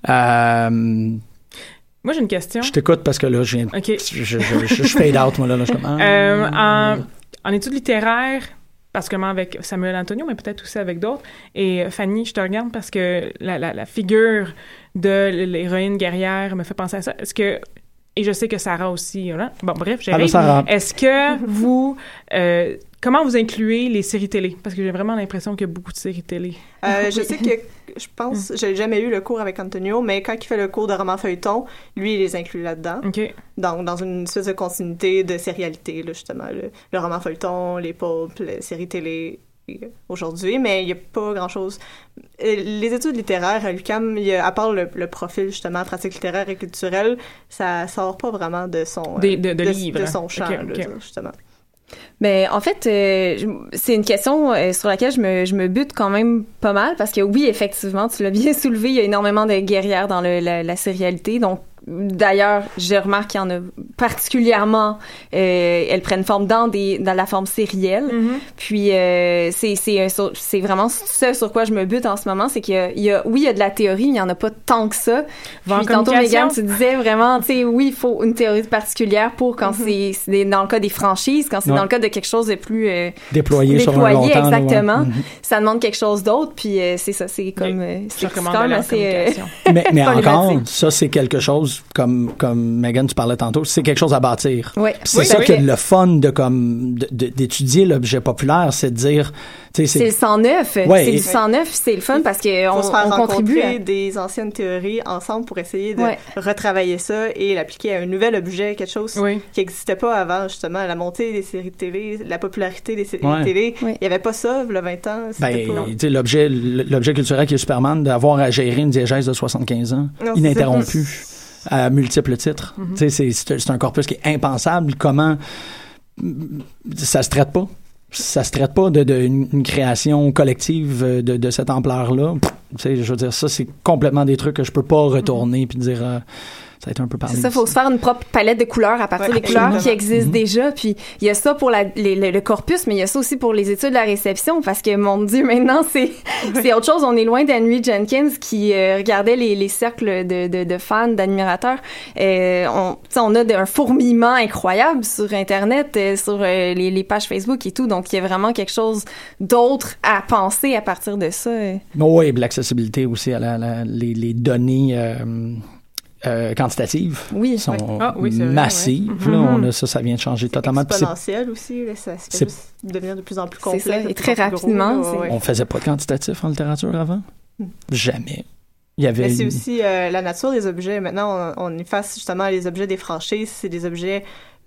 Moi, j'ai une question. Je t'écoute parce que là, je fade out, moi, là, je suis comme... En études littéraires, particulièrement avec Samuel Antonio, mais peut-être aussi avec d'autres, et Fanny, je te regarde parce que la figure de l'héroïne guerrière me fait penser à ça. Est-ce que... Et je sais que Sarah aussi, hein? Bon, bref, est-ce que vous... comment vous incluez les séries télé? Parce que j'ai vraiment l'impression qu'il y a beaucoup de séries télé. Je sais que, je pense, j'ai jamais eu le cours avec Antonio, mais quand il fait le cours de roman feuilleton, lui, il les inclut là-dedans. OK. Donc, dans une espèce de continuité de sérialité, là, justement. Le roman feuilleton, les pulps, les séries télé... aujourd'hui, mais il n'y a pas grand-chose. Les études littéraires à l'UQAM, à part le profil, justement, pratique littéraire et culturelle, ça sort pas vraiment de son... livres. De son champ, okay. Justement. Mais en fait, c'est une question sur laquelle je me bute quand même pas mal, parce que oui, effectivement, tu l'as bien soulevé, il y a énormément de guerrières dans la sérialité, donc d'ailleurs, je remarque qu'il y en a particulièrement, elles prennent forme dans la forme sérielle. Puis c'est vraiment ce sur quoi je me bute en ce moment, c'est qu'il y a de la théorie, mais il y en a pas tant que ça. Puis tantôt, Megan, tu disais vraiment, tu sais, oui, il faut une théorie particulière pour quand c'est dans le cas des franchises, quand c'est dans le cas de quelque chose de plus déployé sur un long temps, exactement. Ça demande quelque chose d'autre, puis c'est ça, c'est comme c'est quand même assez mais encore, ça c'est quelque chose comme Megan, tu parlais tantôt, c'est quelque chose à bâtir. Oui. C'est ça que le fun d'étudier l'objet populaire, c'est de dire... C'est le 109. Ouais, c'est du 109, c'est le fun parce qu'on contribue à des anciennes théories ensemble pour essayer de retravailler ça et l'appliquer à un nouvel objet, quelque chose qui n'existait pas avant, justement, la montée des séries de télé, la popularité des séries de télé. Il n'y avait pas ça, il y a 20 ans. L'objet culturel qui est Superman, d'avoir à gérer une diégèse de 75 ans, ininterrompue. À multiples titres. C'est un corpus qui est impensable. Comment ça se traite pas? Ça se traite pas d'une création collective de cette ampleur-là. Je veux dire, ça, c'est complètement des trucs que je peux pas retourner puis dire... ça a été un peu parlé. C'est ça, il faut se faire une propre palette de couleurs à partir des couleurs qui existent déjà. Puis il y a ça pour le corpus, mais il y a ça aussi pour les études de la réception, parce que, mon Dieu, maintenant, c'est autre chose. On est loin d'Henry Jenkins qui regardait les cercles de fans, d'admirateurs. On a un fourmillement incroyable sur Internet, sur les pages Facebook et tout. Donc, il y a vraiment quelque chose d'autre à penser à partir de ça. Oui, l'accessibilité aussi à les données... quantitatives sont massives. Là, ça vient de changer totalement. Exponentiel aussi, là, ça fait juste devenir de plus en plus complexe. C'est ça, et très rapidement. On faisait pas de quantitatif en littérature avant? Jamais. Il y avait mais c'est aussi la nature des objets. Maintenant, on efface justement les objets des franchises. C'est des objets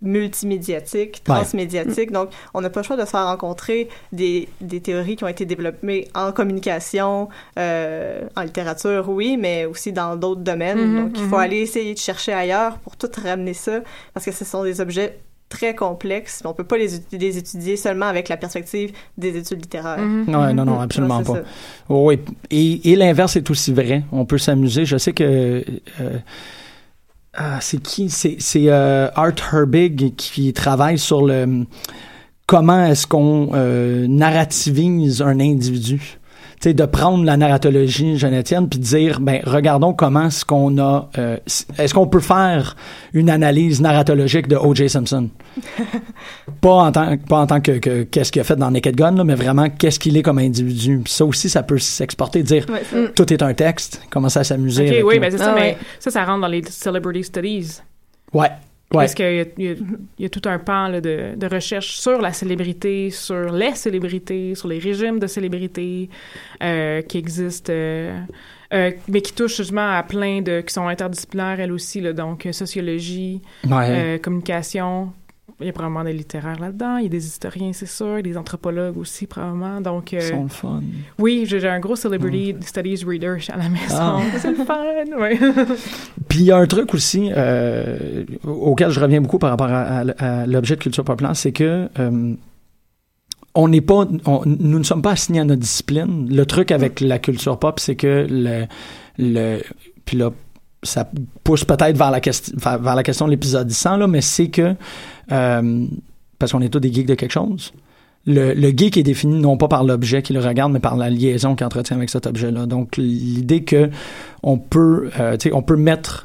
multimédiatique, transmédiatique. Donc, on n'a pas le choix de se faire rencontrer des théories qui ont été développées en communication, en littérature, oui, mais aussi dans d'autres domaines. Donc, il faut aller essayer de chercher ailleurs pour tout ramener ça, parce que ce sont des objets très complexes. On peut pas les étudier seulement avec la perspective des études littéraires. Non, absolument pas. Oui, et l'inverse est aussi vrai. On peut s'amuser. Je sais que... c'est qui? C'est Art Herbig qui travaille sur comment est-ce qu'on narrativise un individu. Tu sais, de prendre la narratologie genetienne puis de dire, regardons comment est-ce qu'on a... est-ce qu'on peut faire une analyse narratologique de O.J. Simpson? pas en tant que qu'est-ce qu'il a fait dans Naked Gun, là, mais vraiment qu'est-ce qu'il est comme individu. Puis ça aussi, ça peut s'exporter, dire tout est un texte, commencer à s'amuser. Okay, oui, c'est ça, mais ça rentre dans les celebrity studies. Ouais. Parce qu'il y a tout un pan là, de recherche sur la célébrité, sur les célébrités, sur les régimes de célébrité qui existent, mais qui touchent justement à plein qui sont interdisciplinaires, elles aussi, là, donc sociologie, communication. Il y a probablement des littéraires là-dedans, il y a des historiens, c'est sûr, des anthropologues aussi, probablement. Donc, ils sont le fun. Oui, j'ai un gros Celebrity Studies Reader à la maison. C'est le fun, oui. Puis il y a un truc aussi auquel je reviens beaucoup par rapport à l'objet de culture populaire, c'est que nous ne sommes pas assignés à notre discipline. Le truc avec la culture pop, c'est que puis là, ça pousse peut-être vers la question de l'épisode 100, là, mais c'est que parce qu'on est tous des geeks de quelque chose. Le geek est défini non pas par l'objet qui le regarde, mais par la liaison qu'il entretient avec cet objet-là. Donc, l'idée que on peut mettre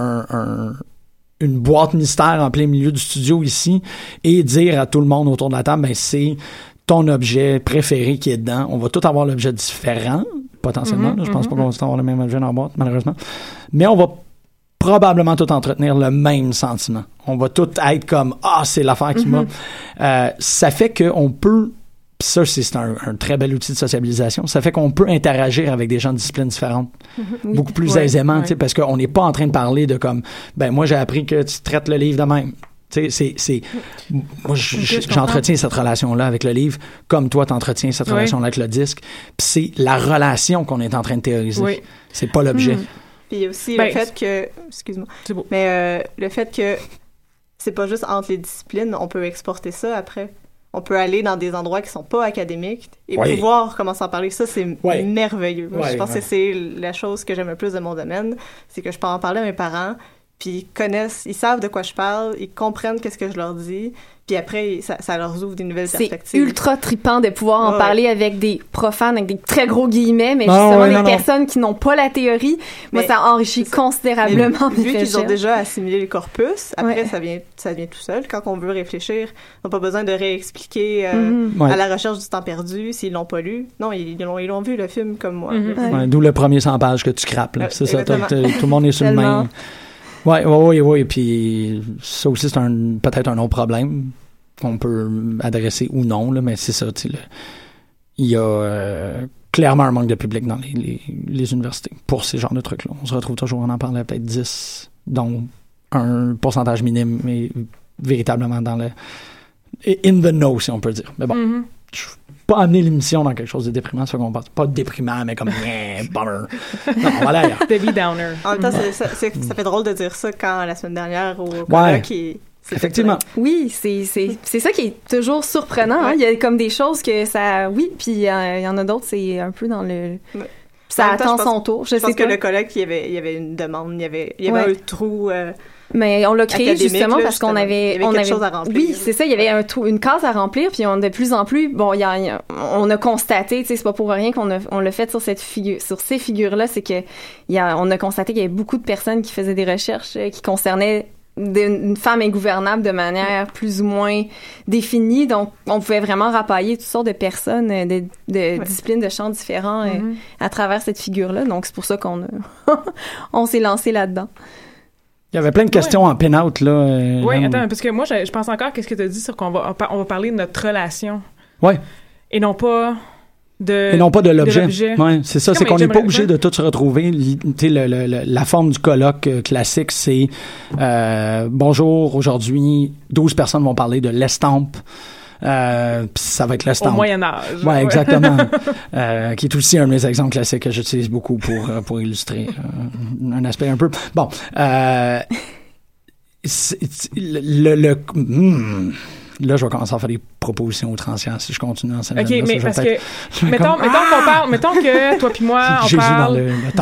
une boîte mystère en plein milieu du studio ici et dire à tout le monde autour de la table, c'est ton objet préféré qui est dedans. On va tous avoir l'objet différent, potentiellement. Je pense pas qu'on va tous avoir le même objet dans la boîte, malheureusement. Mais on va probablement tout entretenir le même sentiment. On va tout être comme « c'est l'affaire qui m'a... » Ça fait qu'on peut... Puis ça, c'est un très bel outil de sociabilisation. Ça fait qu'on peut interagir avec des gens de disciplines différentes beaucoup plus aisément, parce qu'on n'est pas en train de parler de comme « moi, j'ai appris que tu traites le livre de même. » Moi, j'entretiens cette relation-là avec le livre comme toi, t'entretiens cette relation-là avec le disque. Puis c'est la relation qu'on est en train de théoriser. Oui. C'est pas l'objet. Puis il y a aussi le fait que... Excuse-moi. C'est beau. Mais le fait que c'est pas juste entre les disciplines, on peut exporter ça après. On peut aller dans des endroits qui sont pas académiques et pouvoir commencer à en parler. Ça, c'est merveilleux. Moi, je pense que c'est la chose que j'aime le plus de mon domaine. C'est que je peux en parler à mes parents, puis ils savent de quoi je parle, ils comprennent qu'est-ce que je leur dis, puis après, ça leur ouvre des nouvelles perspectives. C'est ultra trippant de pouvoir en parler avec des profanes, avec des très gros guillemets, mais justement des personnes qui n'ont pas la théorie. Moi, ça enrichit considérablement mes recherches. Vu qu'ils ont déjà assimilé le corpus, après, ça vient tout seul. Quand on veut réfléchir, on n'a pas besoin de réexpliquer à la recherche du temps perdu s'ils l'ont pas lu. Non, ils l'ont vu, le film, comme moi. D'où le premier 100 pages que tu crapes. Là. C'est ça, tout le monde est sur le même... Oui, puis ça aussi, c'est peut-être un autre problème qu'on peut adresser ou non, là, mais c'est ça, il y a clairement un manque de public dans les universités pour ces genres de trucs-là. On se retrouve toujours, on en parle peut-être 10, dont un pourcentage minime, mais véritablement dans le in the know, si on peut dire. Mais bon, je pas amener l'émission dans quelque chose de déprimant, c'est qu'on pense pas déprimant, mais comme bummer. Non, on va aller ailleurs. Debbie Downer. En même temps, ça fait drôle de dire ça quand la semaine dernière au colloque effectivement. Oui, c'est ça qui est toujours surprenant. Hein? Il y a comme des choses que ça... Oui, puis il y en a d'autres, c'est un peu dans le... Ça attend son tour. Je pense que le colloque, il y avait une demande, il y avait un trou... Mais on l'a créé justement parce qu'on avait quelque chose à remplir. Oui, c'est ça, il y avait une case à remplir, puis de plus en plus, on a constaté, tu sais, c'est pas pour rien qu'on l'a fait sur ces figures-là, c'est que on a constaté qu'il y avait beaucoup de personnes qui faisaient des recherches qui concernaient une femme ingouvernable de manière plus ou moins définie, donc on pouvait vraiment rapailler toutes sortes de personnes de disciplines, de champs différents à travers cette figure-là, donc c'est pour ça on s'est lancé là-dedans. Il y avait plein de questions en pin-out, là. Oui, attends, parce que moi, je pense encore qu'est-ce que tu as dit sur qu'on va parler de notre relation. Oui. Et non pas de... Et non pas de l'objet. Ouais, c'est ça, c'est qu'on n'est pas obligé de tout se retrouver. La forme du colloque classique, c'est bonjour, aujourd'hui, 12 personnes vont parler de l'estampe. Ça va être l'estampe. Au Moyen-Âge. Ouais, exactement. Qui est aussi un de mes exemples classiques que j'utilise beaucoup pour illustrer un aspect un peu... Bon, là, je vais commencer à faire des propositions outrancières si je continue dans cette OK, mais parce que... Mettons qu'on parle... Mettons que toi puis moi, on parle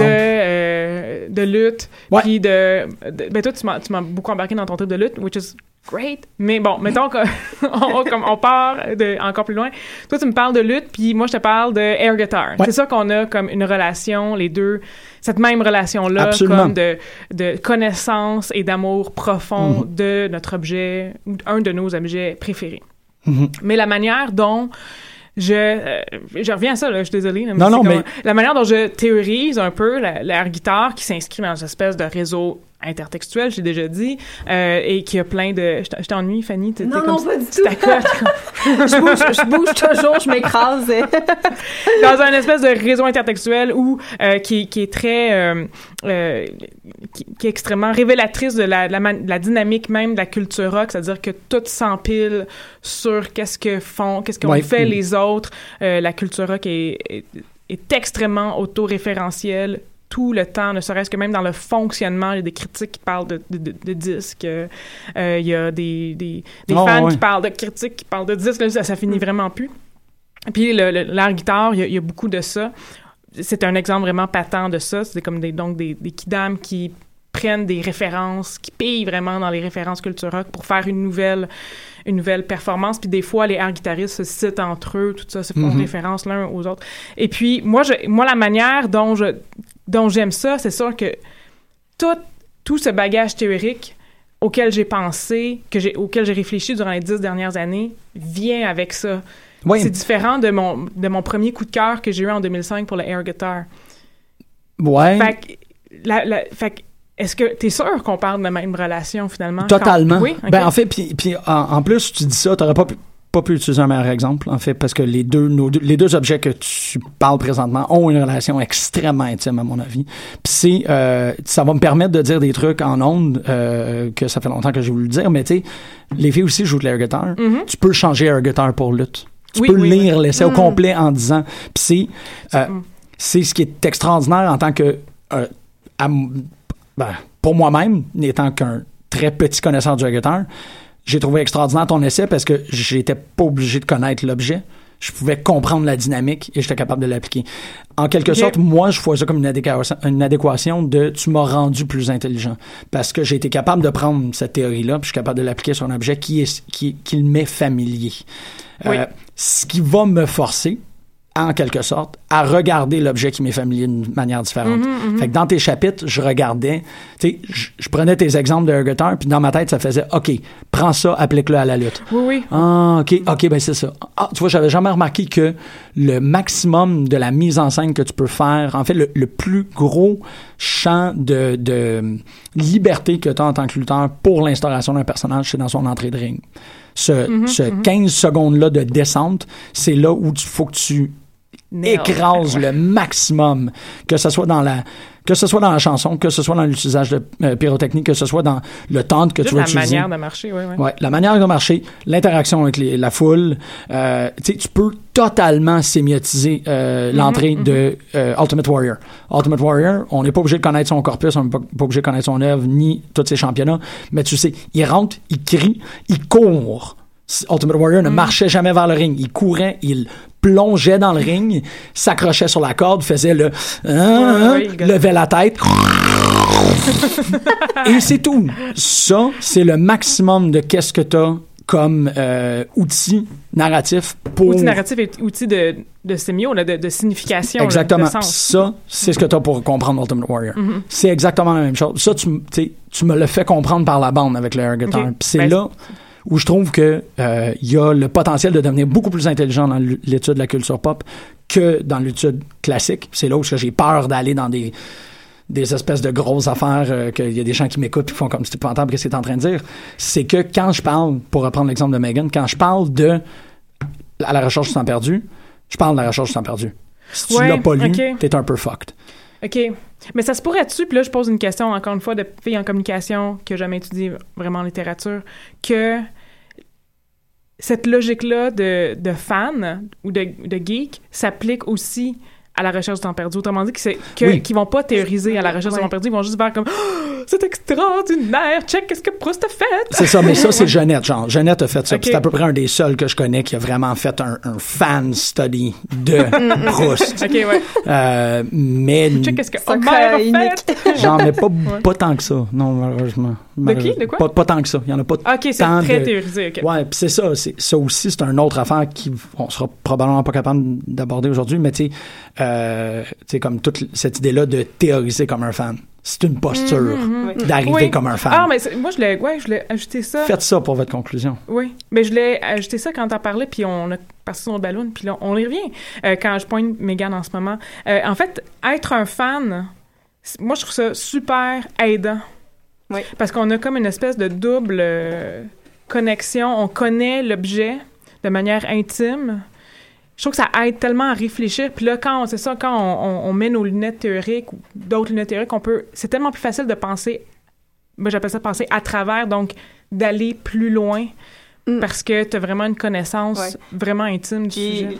de lutte, puis de... Ben toi, tu m'as beaucoup embarqué dans ton truc de lutte, which is great. Mais bon, mettons qu'on part encore plus loin. Toi, tu me parles de lutte, puis moi, je te parle de air guitar. Ouais. C'est ça qu'on a comme une relation, les deux... Cette même relation-là, absolument, comme de connaissance et d'amour profond de notre objet, ou un de nos objets préférés. Mais la manière dont je reviens à ça, là, je suis désolée. Là, mais la manière dont je théorise un peu l'air guitare qui s'inscrit dans une espèce de réseau intertextuel, j'ai déjà dit, et qui a plein de... Je t'ennuie, Fanny? Non, pas du tout. je bouge toujours, je m'écrase. Dans un espèce de réseau intertextuel qui est très... qui est extrêmement révélatrice de la dynamique même de la culture rock, c'est-à-dire que tout s'empile sur qu'est-ce qu'ont fait les autres. La culture rock est extrêmement autoréférentielle tout le temps, ne serait-ce que même dans le fonctionnement. Il y a des critiques qui parlent de disques. Il y a des fans qui parlent de critiques, qui parlent de disques. Là, ça finit vraiment plus. Puis l'air guitare, il y a beaucoup de ça. C'est un exemple vraiment patent de ça. C'est comme des kidams qui prennent des références, qui pillent vraiment dans les références culture rock pour faire une nouvelle performance. Puis des fois, les air guitaristes se citent entre eux, tout ça, se font référence l'un aux autres. Et puis, moi la manière dont j'aime ça, c'est sûr que tout ce bagage théorique auquel j'ai pensé, auquel j'ai réfléchi durant les 10 dernières années, vient avec ça. Oui. C'est différent de mon premier coup de cœur que j'ai eu en 2005 pour le air guitar. Ouais. Fait que est-ce que t'es sûr qu'on parle de la même relation, finalement? Totalement. Oui? Okay. Ben, en fait, puis en plus, tu dis ça, t'aurais pas pu utiliser un meilleur exemple, en fait, parce que les deux objets que tu parles présentement ont une relation extrêmement intime, à mon avis. Puis ça va me permettre de dire des trucs en ondes que ça fait longtemps que j'ai voulu le dire, mais tu sais, les filles aussi jouent de l'air guitar. Tu peux changer air guitar pour lutte. Tu peux lire l'essai au complet en disant. Puis c'est ce qui est extraordinaire en tant que... pour moi-même, n'étant qu'un très petit connaisseur du air guitar, j'ai trouvé extraordinaire ton essai parce que j'étais pas obligé de connaître l'objet. Je pouvais comprendre la dynamique et j'étais capable de l'appliquer. En quelque sorte, moi, je vois ça comme une adéquation de « tu m'as rendu plus intelligent ». Parce que j'ai été capable de prendre cette théorie-là puis je suis capable de l'appliquer sur un objet qui m'est familier. Oui. Ce qui va me forcer, en quelque sorte, à regarder l'objet qui m'est familier d'une manière différente. Fait que dans tes chapitres, je regardais, tu sais, je prenais tes exemples de air guitar, puis dans ma tête, ça faisait, OK, prends ça, applique-le à la lutte. Oui. Ah, OK, ben c'est ça. Ah, tu vois, j'avais jamais remarqué que le maximum de la mise en scène que tu peux faire, en fait, le plus gros champ de liberté que tu as en tant que lutteur pour l'instauration d'un personnage, c'est dans son entrée de ring. Ce 15 secondes-là de descente, c'est là où il faut que tu écrase le maximum, que ce soit dans la chanson, que ce soit dans l'utilisage de pyrotechnie, que ce soit dans le temps que tu vas utiliser. La manière de marcher, oui. Ouais, la manière de marcher, l'interaction avec la foule. Tu peux totalement sémiotiser l'entrée de Ultimate Warrior. Ultimate Warrior, on n'est pas obligé de connaître son corpus, on n'est pas obligé de connaître son œuvre, ni tous ses championnats, mais tu sais, il rentre, il crie, il court. Ultimate Warrior ne marchait jamais vers le ring. Il courait, il plongeait dans le ring, s'accrochait sur la corde, faisait levait la tête. Et c'est tout. Ça, c'est le maximum de qu'est-ce que t'as comme outil narratif pour... Outil narratif et outil de sémio, de signification. Exactement. Là, de sens. Ça, c'est ce que t'as pour comprendre Ultimate Warrior. C'est exactement la même chose. Ça, tu me le fais comprendre par la bande avec le air guitar. Okay. Puis c'est là où je trouve que y a le potentiel de devenir beaucoup plus intelligent dans l'étude de la culture pop que dans l'étude classique. C'est là où j'ai peur d'aller dans des espèces de grosses affaires qu'il y a des gens qui m'écoutent et qui font comme c'est épouvantable qu'est-ce que c'est en train de dire. C'est que quand je parle, pour reprendre l'exemple de Megan, quand je parle de À la recherche du temps perdu, Je parle de La recherche du temps perdu. Si tu l'as pas lu, t'es un peu fucked. OK. Mais ça se pourrait-tu, puis là, je pose une question, encore une fois, de fille en communication qui n'a jamais étudié vraiment en littérature, que cette logique-là de fan ou de geek s'applique aussi à La recherche du temps perdu. Autrement dit, qu'ils vont pas théoriser à La recherche du temps perdu, ils vont juste faire comme oh, « C'est extraordinaire! Check qu'est-ce que Proust a fait! » C'est ça, mais ça, c'est Jeannette, genre. Jeannette a fait ça. Okay. C'est à peu près un des seuls que je connais qui a vraiment fait un fan study de Proust. OK, ouais. Mais... Check qu'est-ce que Homère a fait! Genre, mais pas tant que ça. Non, malheureusement. De qui? De quoi? Pas tant que ça. Il y en a pas OK, c'est très théorisé. OK. Ouais, puis c'est ça. Ça aussi, c'est une autre affaire qu'on sera probablement pas capable d'aborder aujourd'hui, mais tu sais, comme toute cette idée-là de théoriser comme un fan. C'est une posture d'arriver comme un fan. Ah, mais moi, je l'ai ajouté ça. Faites ça pour votre conclusion. Oui, mais je l'ai ajouté ça quand t'en parlais, puis on a passé sur notre ballon, puis là, on y revient quand je pointe Mégane en ce moment. En fait, être un fan, moi, je trouve ça super aidant. Oui. Parce qu'on a comme une espèce de double connexion. On connaît l'objet de manière intime. Je trouve que ça aide tellement à réfléchir. Puis là, quand on met nos lunettes théoriques ou d'autres lunettes théoriques, c'est tellement plus facile de penser, moi j'appelle ça penser à travers, donc d'aller plus loin parce que tu as vraiment une connaissance vraiment intime du sujet.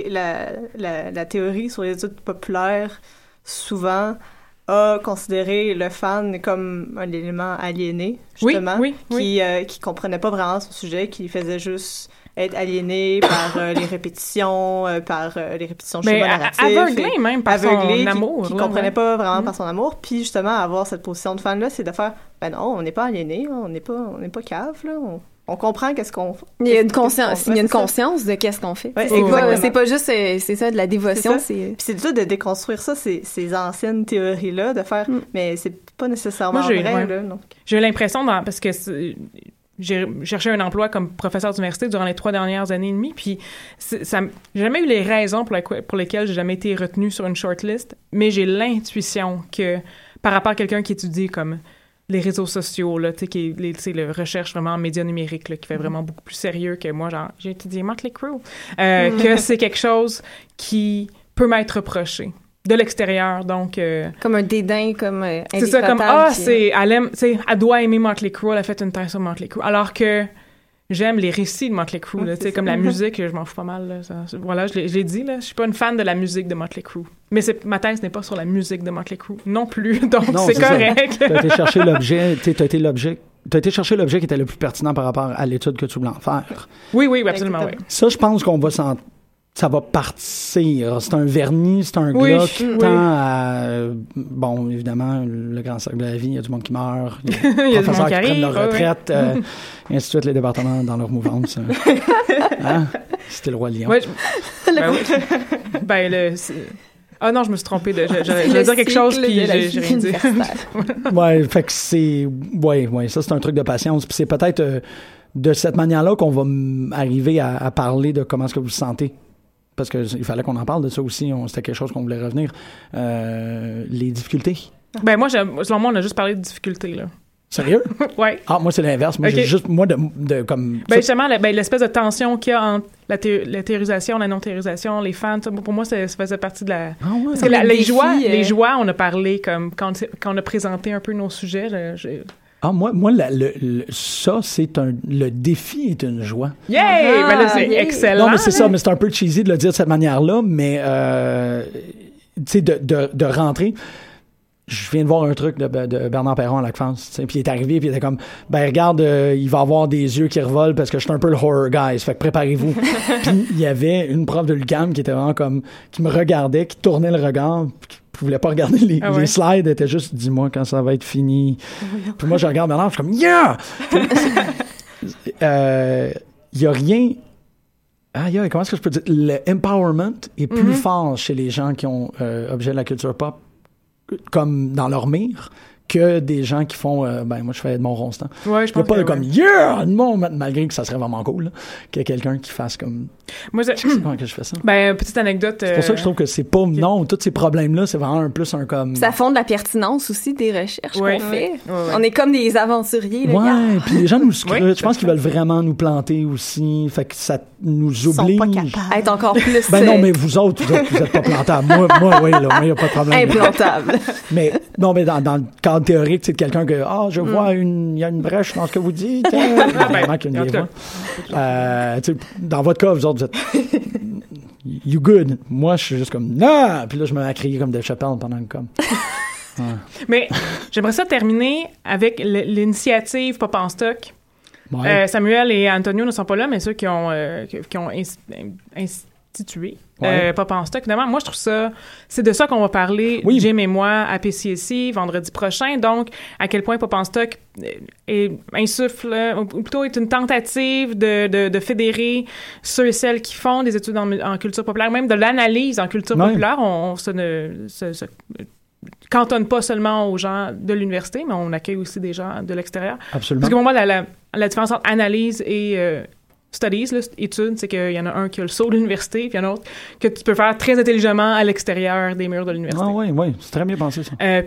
La théorie sur les études populaires, souvent, a considéré le fan comme un élément aliéné, justement, qui comprenait pas vraiment son sujet, qui faisait juste être aliéné par les répétitions, schémonarratifs. Aveuglé même par son amour. Qui comprenait pas vraiment par son amour. Puis justement, avoir cette position de fan-là, c'est de faire, ben non, on n'est pas aliéné, on n'est pas cave, là, on comprend qu'est-ce qu'on fait. Il y a une conscience, de qu'est-ce qu'on fait. Ouais, c'est pas juste, c'est ça, de la dévotion. Puis c'est ça, de déconstruire ça, ces anciennes théories-là, de faire, mais c'est pas nécessairement vrai, là. Donc. J'ai eu l'impression, parce que j'ai cherché un emploi comme professeur d'université durant les 3 dernières années et demie, puis j'ai jamais eu les raisons pour lesquelles j'ai jamais été retenue sur une shortlist, mais j'ai l'intuition que par rapport à quelqu'un qui étudie comme les réseaux sociaux, là, tu sais, la recherche vraiment en médias numériques, là, qui fait vraiment beaucoup plus sérieux que moi, genre, j'ai étudié Motley Crue, que c'est quelque chose qui peut m'être reproché. De l'extérieur, donc... comme un dédain, comme c'est ça, comme, elle doit aimer Motley Crue, elle a fait une thèse sur Motley Crue, alors que j'aime les récits de Motley Crue, là, tu sais, comme la musique, je m'en fous pas mal, là, voilà, je l'ai dit, là, je suis pas une fan de la musique de Motley Crue, mais ma thèse n'est pas sur la musique de Motley Crue, non plus, donc c'est correct. T'as été chercher l'objet, t'as été chercher l'objet qui était le plus pertinent par rapport à l'étude que tu voulais en faire. Oui, absolument, oui. Ça, je pense qu'on va ça va partir. C'est un vernis, c'est un Glock, à... Bon, évidemment, le grand cercle de la vie, il y a du monde qui meurt, il y a des professeurs qui prennent leur retraite, et ainsi de suite, les départements dans leur mouvance. Hein? C'était le roi lion. Oui. Ah non, je me suis trompée. J'allais dire quelque chose, puis j'ai rien dit. Ouais, fait que c'est... Ouais, ça, c'est un truc de patience. Puis c'est peut-être de cette manière-là qu'on va arriver à parler de comment est-ce que vous vous sentez. Parce qu'il fallait qu'on en parle de ça aussi. C'était quelque chose qu'on voulait revenir. Les difficultés. Ben moi, selon moi, on a juste parlé de difficultés, là. Sérieux? Oui. Ah, moi, c'est l'inverse. Moi, j'ai juste... Moi, de comme... Ben justement, l'espèce de tension qu'il y a entre la théorisation, la non-théorisation, les fans, pour moi, ça faisait partie de la... Ah ouais. Parce que les joies, on a parlé comme... Quand on a présenté un peu nos sujets, là, moi, ça, le défi est une joie. Yeah! Ben là, c'est excellent. Non, mais c'est ça, mais c'est un peu cheesy de le dire de cette manière-là, mais, tu sais, de rentrer. Je viens de voir un truc de Bernard Perron à l'ACFAS, puis il est arrivé, puis il était comme, ben regarde, il va avoir des yeux qui revolent parce que je suis un peu le horror guy, fait que préparez-vous. Puis il y avait une prof de l'UQAM qui était vraiment comme, qui me regardait, qui tournait le regard, qui voulait pas regarder les slides, était juste, dis-moi quand ça va être fini. Puis moi, je regarde Bernard, je suis comme, yeah! Il y a rien... comment est-ce que je peux dire? Le empowerment est plus fort chez les gens qui ont objet de la culture pop, comme dans leur mire, que des gens qui font moi je fais Edmond Rostand. Ouais, je pense pas comme yeah non, malgré que ça serait vraiment cool là, qu'il y ait quelqu'un qui fasse comme moi je sais comment que je fais ça. Petite anecdote, c'est pour ça que je trouve que c'est pas non, tous ces problèmes là, c'est vraiment un comme ça fonde la pertinence aussi des recherches qu'on fait. Ouais. On est comme des aventuriers là. Ouais, puis les gens nous scrutent, je pense qu'ils veulent vraiment nous planter aussi, fait que ça nous oblige à être encore plus non, mais vous autres vous êtes pas plantables. Moi oui, là, il y a pas de problème. Implantable. mais dans le cadre théorique, c'est quelqu'un que je vois il y a une brèche dans ce que vous dites. Vraiment qu'il y a une vieille voix. Dans votre cas, vous autres, vous êtes you good. Moi, je suis juste comme non. Puis là, je me mets à crier comme Dave Chappelle pendant le com. Ouais. Mais j'aimerais ça terminer avec l'initiative Pop en stock. Ouais. Samuel et Antonio ne sont pas là, mais ceux qui ont institué Pop en stock. Évidemment, moi, je trouve ça... C'est de ça qu'on va parler, Jim et moi, à PCSI, vendredi prochain. Donc, à quel point Pop en stock insuffle, ou plutôt est une tentative de fédérer ceux et celles qui font des études en culture populaire, même de l'analyse en culture populaire. On se cantonne pas seulement aux gens de l'université, mais on accueille aussi des gens de l'extérieur. Absolument. Parce que pour moi, la différence entre analyse et studies, là, études, c'est qu'il y en a un qui a le saut de l'université, puis il y en a un autre que tu peux faire très intelligemment à l'extérieur des murs de l'université. Ah oui, c'est très bien pensé, ça.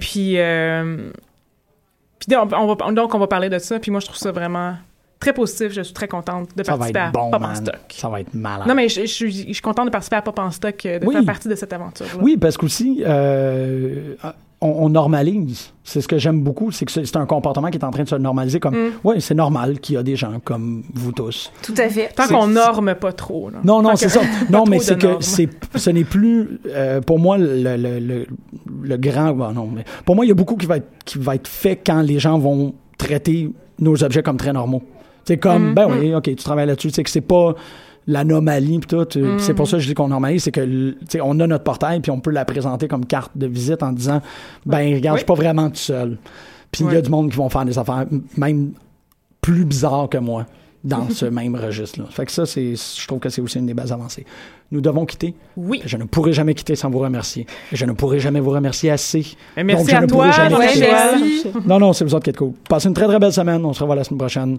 Donc, on va parler de ça, puis moi, je trouve ça vraiment très positif. Je suis très contente de participer à Pop en stock. Ça va être malade. Non, mais je suis contente de participer à Pop en stock, de faire partie de cette aventure-là. Oui, parce qu'aussi, on normalise. C'est ce que j'aime beaucoup, c'est que c'est un comportement qui est en train de se normaliser comme, c'est normal qu'il y a des gens comme vous tous. Tout à fait. Tant qu'on norme pas trop. Là. Non, c'est ça. Non, mais c'est que ce n'est plus, pour moi, le grand, non, mais pour moi, il y a beaucoup qui va être fait quand les gens vont traiter nos objets comme très normaux. C'est comme, oui, OK, tu travailles là-dessus, c'est que c'est pas l'anomalie pis tout. C'est pour ça que je dis qu'on normalise, c'est que on a notre portail puis on peut la présenter comme carte de visite en disant regarde, je suis pas vraiment tout seul. Puis il y a du monde qui vont faire des affaires même plus bizarres que moi dans ce même registre-là. Fait que ça, je trouve que c'est aussi une des belles avancées. Nous devons quitter. Oui. Je ne pourrai jamais quitter sans vous remercier. Et je ne pourrai jamais vous remercier assez. Mais merci à toi. Merci. Non, c'est vous autres qui êtes cool. Passez une très, très belle semaine. On se revoit la semaine prochaine.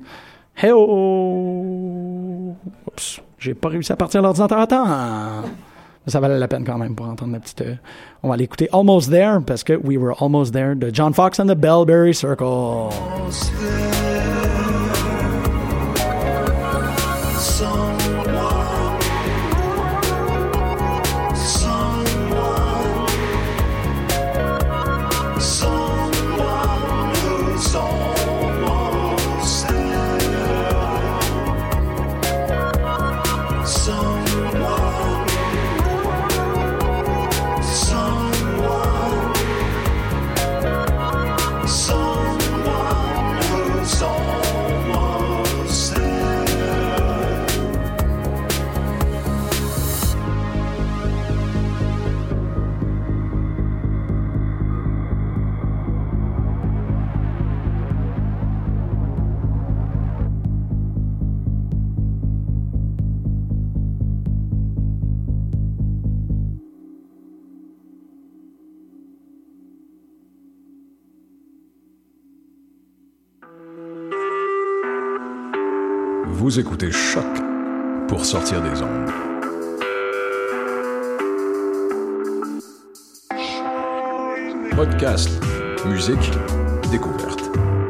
Hey-oh! Oups, j'ai pas réussi à partir l'ordinateur à temps. Mais ça valait la peine quand même pour entendre la petite... On va aller écouter Almost There, parce que We Were Almost There, de John Fox and the Bellberry Circle. Vous écoutez Choc pour sortir des ondes. Podcast, musique, découverte.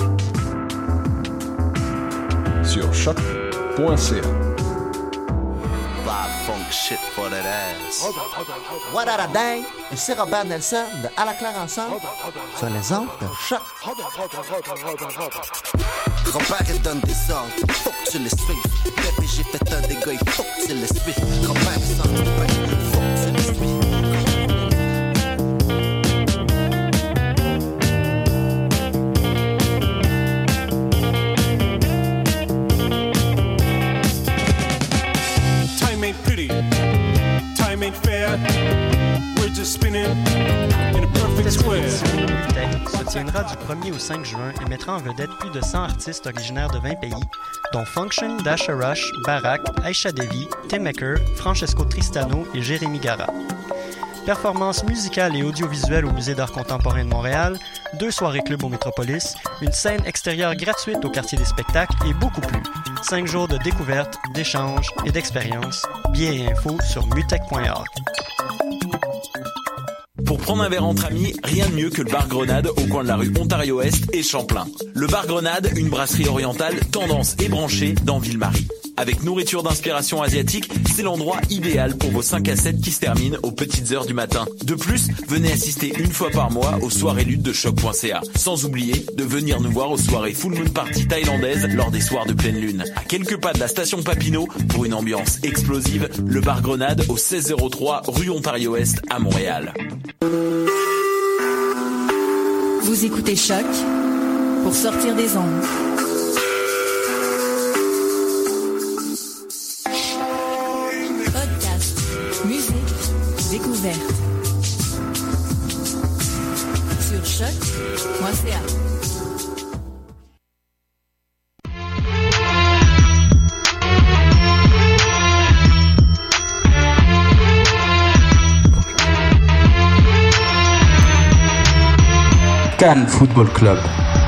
Sur choc.ca. Funk shit for that ass. What a day? C'est Robert Nelson de À la claire ensemble sur les ondes de Choc. Robert il donne des ordres, faut que tu les suives. Bébé j'ai fait un dégât, il faut que tu les suives. Robert il s'en fait, faut que tu les suives. Se tiendra du 1er au 5 juin et mettra en vedette plus de 100 artistes originaires de 20 pays, dont Function, Dasha Rush, Barak, Aisha Devi, Tim Maker, Francesco Tristano et Jérémy Gara. performances musicales et audiovisuelles au Musée d'art contemporain de Montréal, 2 soirées club au Métropolis, une scène extérieure gratuite au quartier des spectacles et beaucoup plus. 5 jours de découvertes, d'échanges et d'expériences. Billets et infos sur mutech.org. Pour prendre un verre entre amis, rien de mieux que le bar Grenade au coin de la rue Ontario-Est et Champlain. Le bar Grenade, une brasserie orientale tendance et branchée dans Ville-Marie. Avec nourriture d'inspiration asiatique, c'est l'endroit idéal pour vos 5 à 7 qui se terminent aux petites heures du matin. De plus, venez assister une fois par mois aux soirées luttes de choc.ca. Sans oublier de venir nous voir aux soirées Full Moon Party thaïlandaises lors des soirs de pleine lune. À quelques pas de la station Papineau, pour une ambiance explosive, le bar Grenade au 1603 rue Ontario-Est à Montréal. Vous écoutez Choc pour sortir des ondes. Podcast, musique, découverte. Sur choc.ca. Cannes Football Club,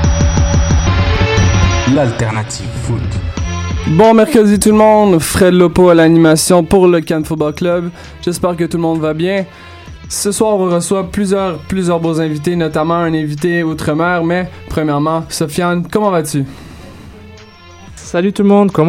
l'alternative foot. Bon mercredi tout le monde, Fred Lopo à l'animation pour le Cannes Football Club. J'espère que tout le monde va bien. Ce soir, on reçoit plusieurs beaux invités, notamment un invité outre-mer. Mais premièrement, Sofiane, comment vas-tu? Salut tout le monde, comment